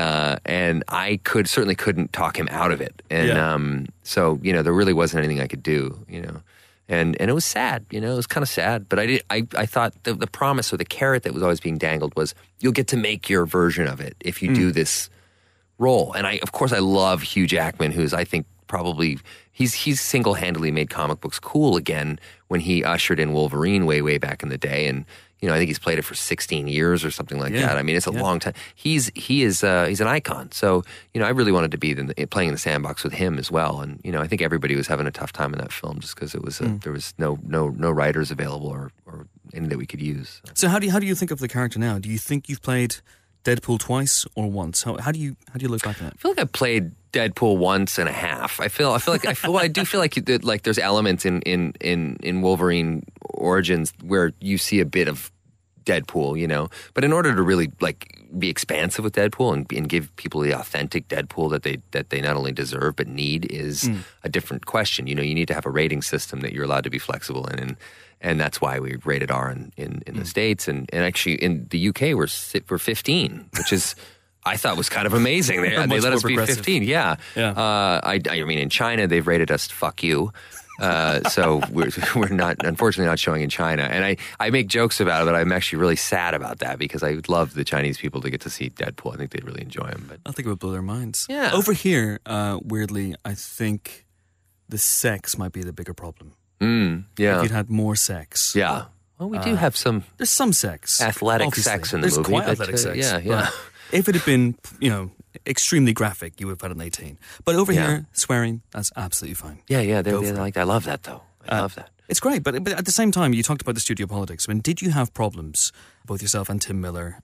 I certainly couldn't talk him out of it, and so there really wasn't anything I could do, and it was sad, it was kind of sad, but I thought the promise or the carrot that was always being dangled was you'll get to make your version of it if you do this role, and of course I love Hugh Jackman, who's I think probably he's single-handedly made comic books cool again when he ushered in Wolverine way back in the day, and I think he's played it for 16 years or something like that. I mean, it's a long time. He's an icon. So, I really wanted to be playing in the sandbox with him as well. And, I think everybody was having a tough time in that film just because it was there was no writers available or any that we could use. So how do you think of the character now? Do you think you've played Deadpool twice or once? How do you look back at it? I feel like I played Deadpool once and a half. I do feel like there's elements in Wolverine Origins where you see a bit of Deadpool, but in order to really be expansive with Deadpool and give people the authentic Deadpool that they not only deserve but need is a different question. You need to have a rating system that you're allowed to be flexible in, and that's why we rated R in the States and actually in the UK we're 15, which is I thought was kind of amazing. They let us be 15. Yeah. I mean in China they've rated us fuck you. So we're not, unfortunately, not showing in China. And I make jokes about it, but I'm actually really sad about that because I would love the Chinese people to get to see Deadpool. I think they'd really enjoy him. But I think it would blow their minds. Yeah. Over here, weirdly, I think the sex might be the bigger problem. Yeah. If you'd had more sex. Yeah. Well, we do have some. There's some sex. Athletic obviously. sex in the There's movie. Quite but, athletic sex. Yeah, yeah. If it had been, extremely graphic, you would have had an 18. But over here, swearing, that's absolutely fine. Yeah. They're like, I love that, though. I love that. It's great, but at the same time, you talked about the studio politics. I mean, did you have problems, both yourself and Tim Miller,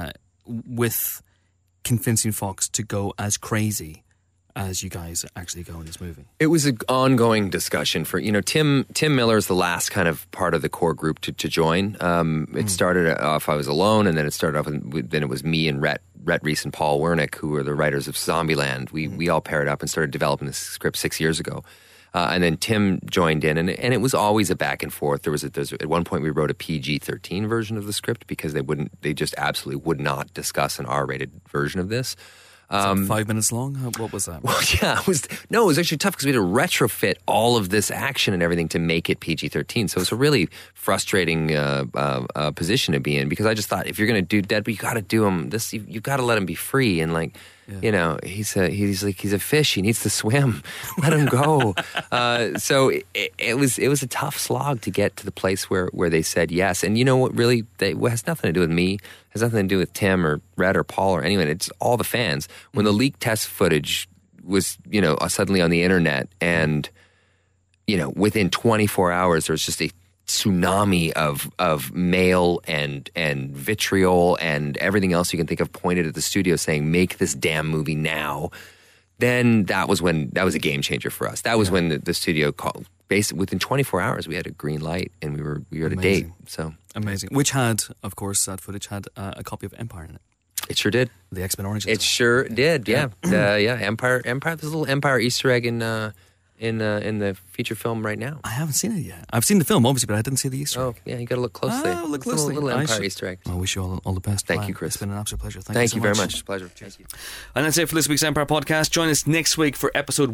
with convincing Fox to go as crazy as you guys actually go in this movie? It was an ongoing discussion for, Tim Miller is the last kind of part of the core group to join. It started off, I was alone, and then it started off, then it was me and Rhett Reese and Paul Wernick, who were the writers of Zombieland. We all paired up and started developing this script 6 years ago. And then Tim joined in, and it was always a back and forth. There's at one point we wrote a PG-13 version of the script because they just absolutely would not discuss an R-rated version of this. 5 minutes long? What was that? Well, yeah, it was actually tough because we had to retrofit all of this action and everything to make it PG-13. So it's a really frustrating position to be in because I just thought if you're going to do Deadpool, you got to do him this. You've got to let him be free and he's a fish. He needs to swim. Let him go. So it was a tough slog to get to the place where they said yes. And you know what? Really, it has nothing to do with me. It has nothing to do with Tim or Rhett or Paul or anyone. It's all the fans. When the leaked test footage was suddenly on the internet, and within 24 hours there was just a tsunami of mail and vitriol and everything else you can think of pointed at the studio saying, make this damn movie now. Then that was a game changer for us. That was when the studio called. Basically, within 24 hours, we had a green light and we were at a date. So amazing. Which had, of course, that footage had a copy of Empire in it. It sure did. The X-Men Origins. It sure did. Yeah. Empire. There's a little Empire Easter egg in the feature film right now. I haven't seen it yet. I've seen the film, obviously, but I didn't see the Easter egg. Oh, yeah, you got to look closely. Look closely. Little Empire Easter egg. I wish you all the best. Thank you, Chris. It's been an absolute pleasure. Thank you very much. It's a pleasure. Thank you. And that's it for this week's Empire Podcast. Join us next week for episode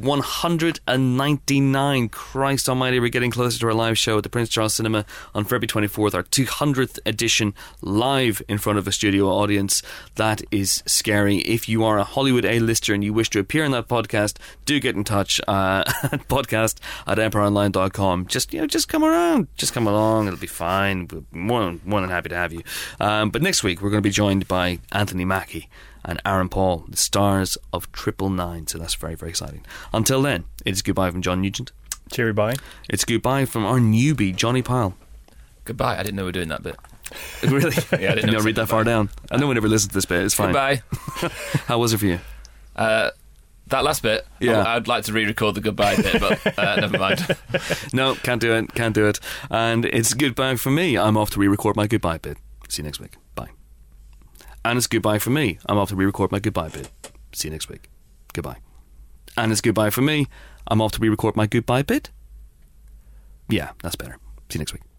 199. Christ almighty, we're getting closer to our live show at the Prince Charles Cinema on February 24th, our 200th edition, live in front of a studio audience. That is scary. If you are a Hollywood A-lister and you wish to appear on that podcast, do get in touch at podcast@empireonline.com. Just come around. Just come along. It'll be fine. We're more than happy to have you. But next week, we're going to be joined by Anthony Mackie and Aaron Paul, the stars of 999. So that's very, very exciting. Until then, it's goodbye from John Nugent. Cheery bye. It's goodbye from our newbie, Johnny Pyle. Goodbye. I didn't know we were doing that bit. Really? Yeah, I didn't know read that far down. I know we never listened to this bit. It's fine. Goodbye. How was it for you? That last bit, yeah. I'd like to re-record the goodbye bit, but never mind. No, can't do it. And it's goodbye for me. I'm off to re-record my goodbye bit. See you next week. Bye. And it's goodbye for me. I'm off to re-record my goodbye bit. See you next week. Goodbye. And it's goodbye for me. I'm off to re-record my goodbye bit. Yeah, that's better. See you next week.